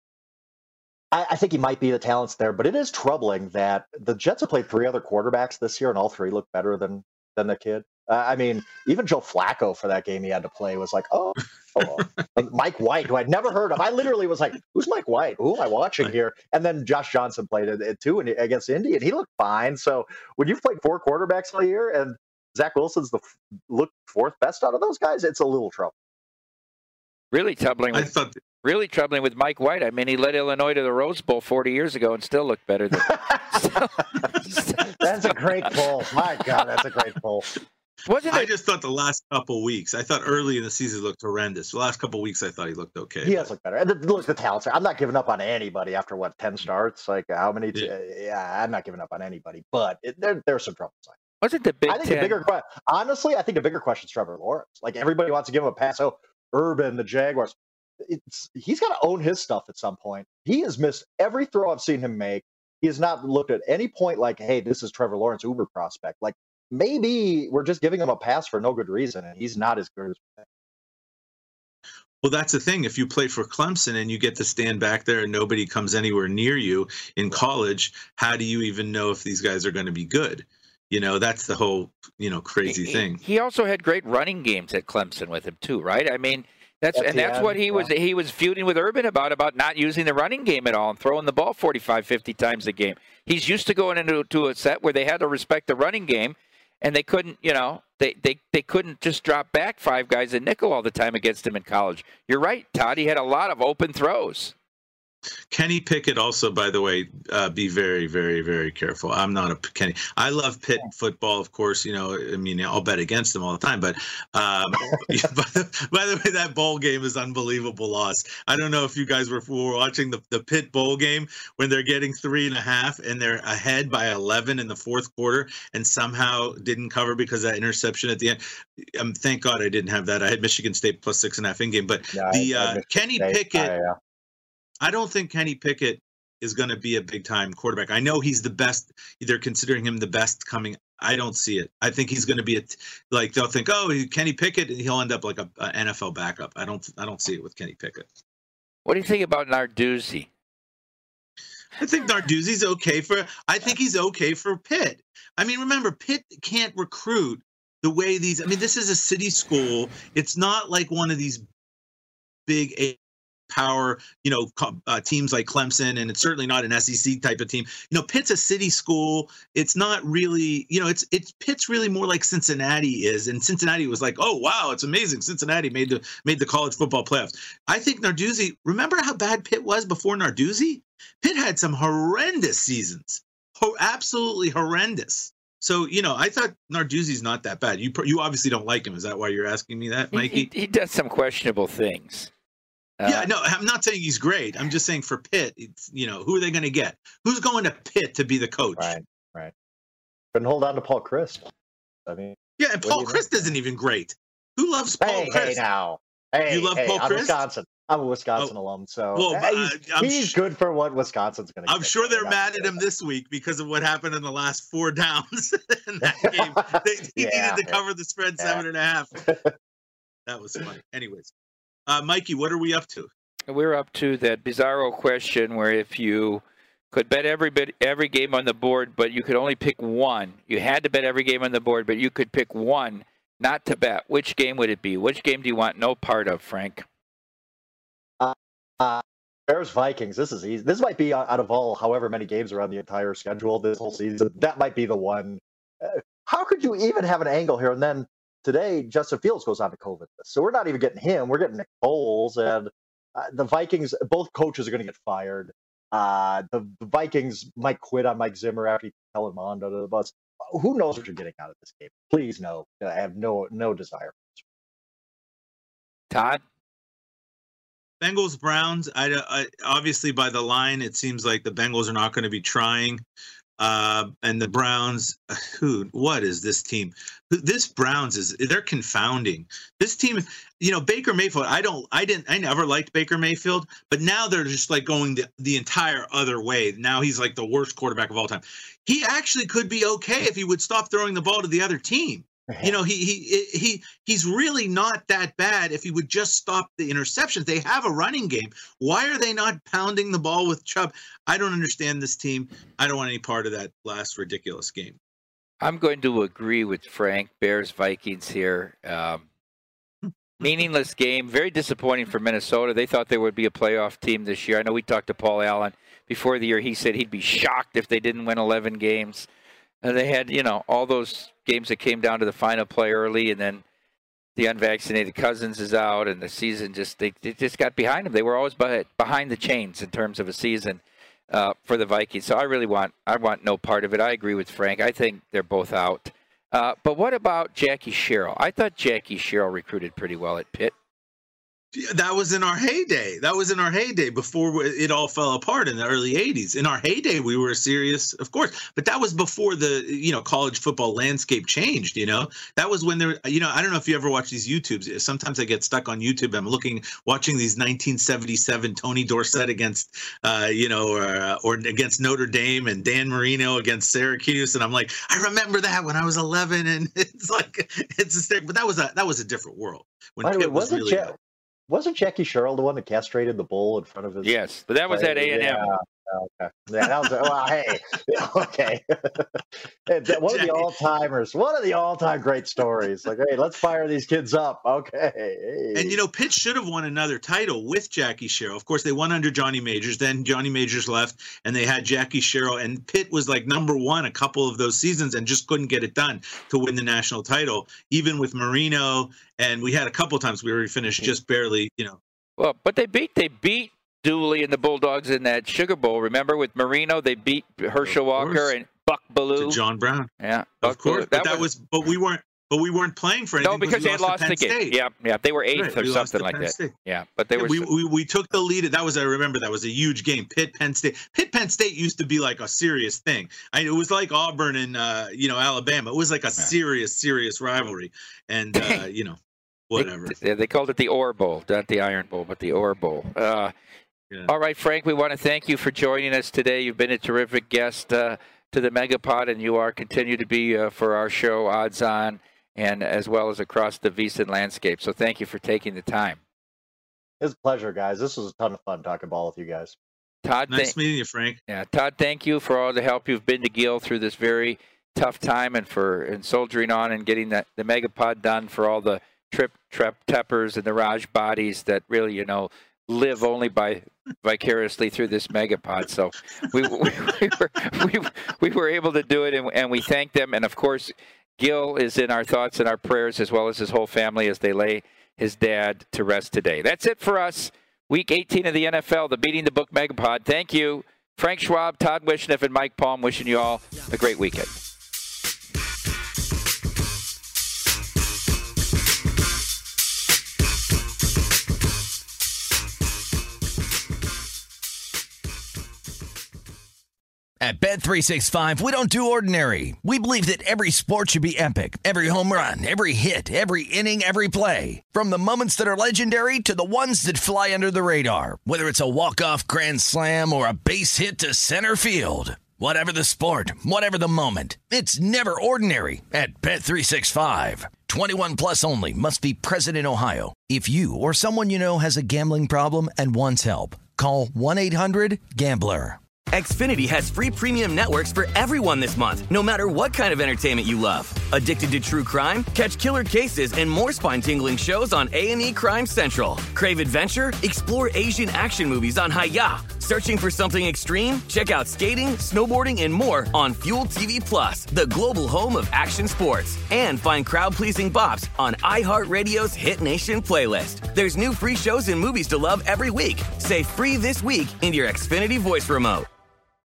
I, I think he might be the talents there, but it is troubling that the Jets have played three other quarterbacks this year, and all three look better than than the kid. Uh, I mean, even Joe Flacco for that game he had to play was like, oh, oh. Mike White, who I'd never heard of. I literally was like, who's Mike White? Who am I watching here? And then Josh Johnson played it, it too and against Indy, and he looked fine. So when you've played four quarterbacks all year and Zach Wilson's the look fourth best out of those guys, it's a little trouble. Really troubling. I With, thought. really troubling with Mike White. I mean, he led Illinois to the Rose Bowl forty years ago and still looked better than. still, still, That's a great pull. My God, that's a great pull. Wasn't I it? just thought the last couple weeks. I thought early in the season looked horrendous. The last couple weeks, I thought he looked okay. He does look better. And the, look, the talents. I'm not giving up on anybody after what ten starts. Like how many? T- Yeah. yeah, I'm not giving up on anybody. But it, there, there's some trouble. Wasn't the Big I think Ten? the bigger question, honestly, I think the bigger question is Trevor Lawrence. Like everybody wants to give him a pass. Oh, Urban, the Jaguars. It's, he's got to own his stuff at some point. He has missed every throw I've seen him make. He has not looked at any point like, hey, this is Trevor Lawrence, uber prospect. Like maybe we're just giving him a pass for no good reason, and he's not as good as we think. Well, that's the thing. If you play for Clemson and you get to stand back there and nobody comes anywhere near you in college, how do you even know if these guys are going to be good? You know, that's the whole, you know, crazy he, thing. He also had great running games at Clemson with him too, right? I mean, that's At and the that's end, what he was yeah. he was feuding with Urban about about not using the running game at all and throwing the ball forty-five, fifty times a game. He's used to going into to a set where they had to respect the running game, and they couldn't, you know, they they they couldn't just drop back five guys in nickel all the time against him in college. You're right, Todd. He had a lot of open throws. Kenny Pickett also, by the way, uh, be very, very, very careful. I'm not a Kenny. I love Pitt football, of course. You know, I mean, I'll bet against them all the time. But um, by, the, by the way, that bowl game is unbelievable loss. I don't know if you guys were, were watching the, the Pitt bowl game when they're getting three and a half and they're ahead by eleven in the fourth quarter and somehow didn't cover because of that interception at the end. Um, thank God I didn't have that. I had Michigan State plus six and a half in game. But Yeah, the I- I uh, missed Kenny State. Pickett. I, uh, I don't think Kenny Pickett is going to be a big time quarterback. I know he's the best. They're considering him the best coming. I don't see it. I think he's going to be a, like they'll think, oh, Kenny Pickett, and he'll end up like a, a N F L backup. I don't. I don't see it with Kenny Pickett. What do you think about Narduzzi? I think Narduzzi's okay for. I think he's okay for Pitt. I mean, remember, Pitt can't recruit the way these. I mean, this is a city school. It's not like one of these big A power, you know, co- uh, teams like Clemson, and it's certainly not an S E C type of team. You know, Pitt's a city school. It's not really, you know, it's it's Pitt's really more like Cincinnati is, and Cincinnati was like, oh wow, it's amazing. Cincinnati made the made the college football playoffs. I think Narduzzi. Remember how bad Pitt was before Narduzzi? Pitt had some horrendous seasons, Ho- absolutely horrendous. So, you know, I thought Narduzzi's not that bad. You pr- you obviously don't like him. Is that why you're asking me that, He, Mikey? he, he does some questionable things. Uh, Yeah, no, I'm not saying he's great. I'm just saying for Pitt, it's, you know, who are they going to get? Who's going to Pitt to be the coach? right, right. Couldn't hold on to Paul Chryst. I mean, Yeah, and What do Paul you Chryst think? isn't even great. Who loves Paul hey, Chryst? hey, now, hey, You love hey, Paul I'm Chryst? Wisconsin. I'm a Wisconsin alum, so well, hey, uh, he's, I'm he's sh- good for what Wisconsin's going to. I'm sure they're mad at him this week because of what happened in the last four downs in that game. They, he Yeah, needed to yeah. cover the spread Yeah. seven and a half. That was funny. Anyways, uh, Mikey, what are we up to? We're up to that bizarro question where if you could bet every bit every game on the board, but you could only pick one. You had to bet every game on the board, but you could pick one not to bet. Which game would it be? Which game do you want no part of, Frank? Uh, Bears Vikings. This is easy. This might be out of all however many games around the entire schedule this whole season. That might be the one. Uh, how could you even have an angle here? And then today, Justin Fields goes on to COVID list, so we're not even getting him. We're getting Nick Foles, and uh, the Vikings. Both coaches are going to get fired. Uh, the, the Vikings might quit on Mike Zimmer after he fell him on to the bus. Who knows what you're getting out of this game? Please no. I have no no desire. Todd? Bengals Browns. I, I obviously by the line, it seems like the Bengals are not going to be trying, uh, and the Browns. Who? What is this team? This Browns is they're confounding. This team, you know, Baker Mayfield. I don't. I didn't. I never liked Baker Mayfield, but now they're just like going the, the entire other way. Now he's like the worst quarterback of all time. He actually could be okay if he would stop throwing the ball to the other team. You know, he he he he's really not that bad if he would just stop the interceptions. They have a running game. Why are they not pounding the ball with Chubb? I don't understand this team. I don't want any part of that last ridiculous game. I'm going to agree with Frank. Bears Vikings here. Um, meaningless game. Very disappointing for Minnesota. They thought they would be a playoff team this year. I know we talked to Paul Allen before the year. He said he'd be shocked if they didn't win eleven games. And they had, you know, all those games that came down to the final play early, and then the unvaccinated Cousins is out, and the season just they, they just got behind them. They were always behind, behind the chains in terms of a season uh, for the Vikings. So I really want I want no part of it. I agree with Frank. I think they're both out. Uh, but what about Jackie Sherrill? I thought Jackie Sherrill recruited pretty well at Pitt. That was in our heyday. That was in our heyday before it all fell apart in the early eighties. In our heyday, we were serious, of course, but that was before the, you know, college football landscape changed, you know. That was when there, you know, I don't know if you ever watch these YouTubes. Sometimes I get stuck on YouTube. I'm looking, watching these nineteen seventy-seven Tony Dorsett against, uh, you know, or, or against Notre Dame and Dan Marino against Syracuse. And I'm like, I remember that when I was eleven. And it's like, it's a, but that was a, that was a different world when By the way, Pitt was wasn't really. Ja- Wasn't Jackie Sherrill the one that castrated the bull in front of his? Yes, but that was at A and M. Yeah, okay. Yeah, that was well. Hey, okay. One of the all timers. One of the all time great stories. Like, hey, let's fire these kids up. Okay. Hey. And, you know, Pitt should have won another title with Jackie Sherrill. Of course, they won under Johnny Majors. Then Johnny Majors left, and they had Jackie Sherrill. And Pitt was like number one a couple of those seasons and just couldn't get it done to win the national title, even with Marino. And we had a couple of times we were finished just barely, you know. Well, but they beat they beat Dooley and the Bulldogs in that Sugar Bowl. Remember with Marino, they beat Herschel Walker and Buck Bellew. To John Brown. Yeah, Buck of course. That but that was, was, but we weren't. But we weren't playing for anything. No, because they had lost the game. State. Yeah, yeah, they were eighth right, or something like Penn that. State. Yeah, but they yeah, were. We, we we took the lead. That was I remember that was a huge game. Pitt Penn State. Pitt Penn State used to be like a serious thing. I, it was like Auburn and uh, you know Alabama. It was like a serious serious rivalry, and uh, you know whatever. They, they called it the Ore Bowl, not the Iron Bowl, but the Ore Bowl. Uh, yeah. All right, Frank, we want to thank you for joining us today. You've been a terrific guest uh, to the Megapod, and you are continue to be uh, for our show Odds On, and as well as across the VSiN landscape. So thank you for taking the time. It's a pleasure, guys. This was a ton of fun talking ball with you guys. Todd, nice th- meeting you, Frank. Yeah, Todd, thank you for all the help you've been to Gil through this very tough time, and for and soldiering on and getting that, the Megapod done, for all the Trip Trep Teppers and the Raj bodies that really, you know, live only by vicariously through this Megapod. So we, we, we, were, we, we were able to do it, and, and we thank them. And, of course, Gil is in our thoughts and our prayers, as well as his whole family, as they lay his dad to rest today. That's it for us. Week eighteen of the N F L, the Beating the Book Megapod. Thank you. Frank Schwab, Todd Wishneff, and Mike Palm wishing you all a great weekend. At Bet three sixty-five, we don't do ordinary. We believe that every sport should be epic. Every home run, every hit, every inning, every play. From the moments that are legendary to the ones that fly under the radar. Whether it's a walk-off grand slam or a base hit to center field. Whatever the sport, whatever the moment. It's never ordinary at Bet three sixty-five. twenty-one plus only. Must be present in Ohio. If you or someone you know has a gambling problem and wants help, call one eight hundred gambler. Xfinity has free premium networks for everyone this month, no matter what kind of entertainment you love. Addicted to true crime? Catch killer cases and more spine-tingling shows on A and E Crime Central. Crave adventure? Explore Asian action movies on Hi-Ya. Searching for something extreme? Check out skating, snowboarding, and more on Fuel T V Plus, the global home of action sports. And find crowd-pleasing bops on iHeartRadio's Hit Nation playlist. There's new free shows and movies to love every week. Say free this week in your Xfinity voice remote.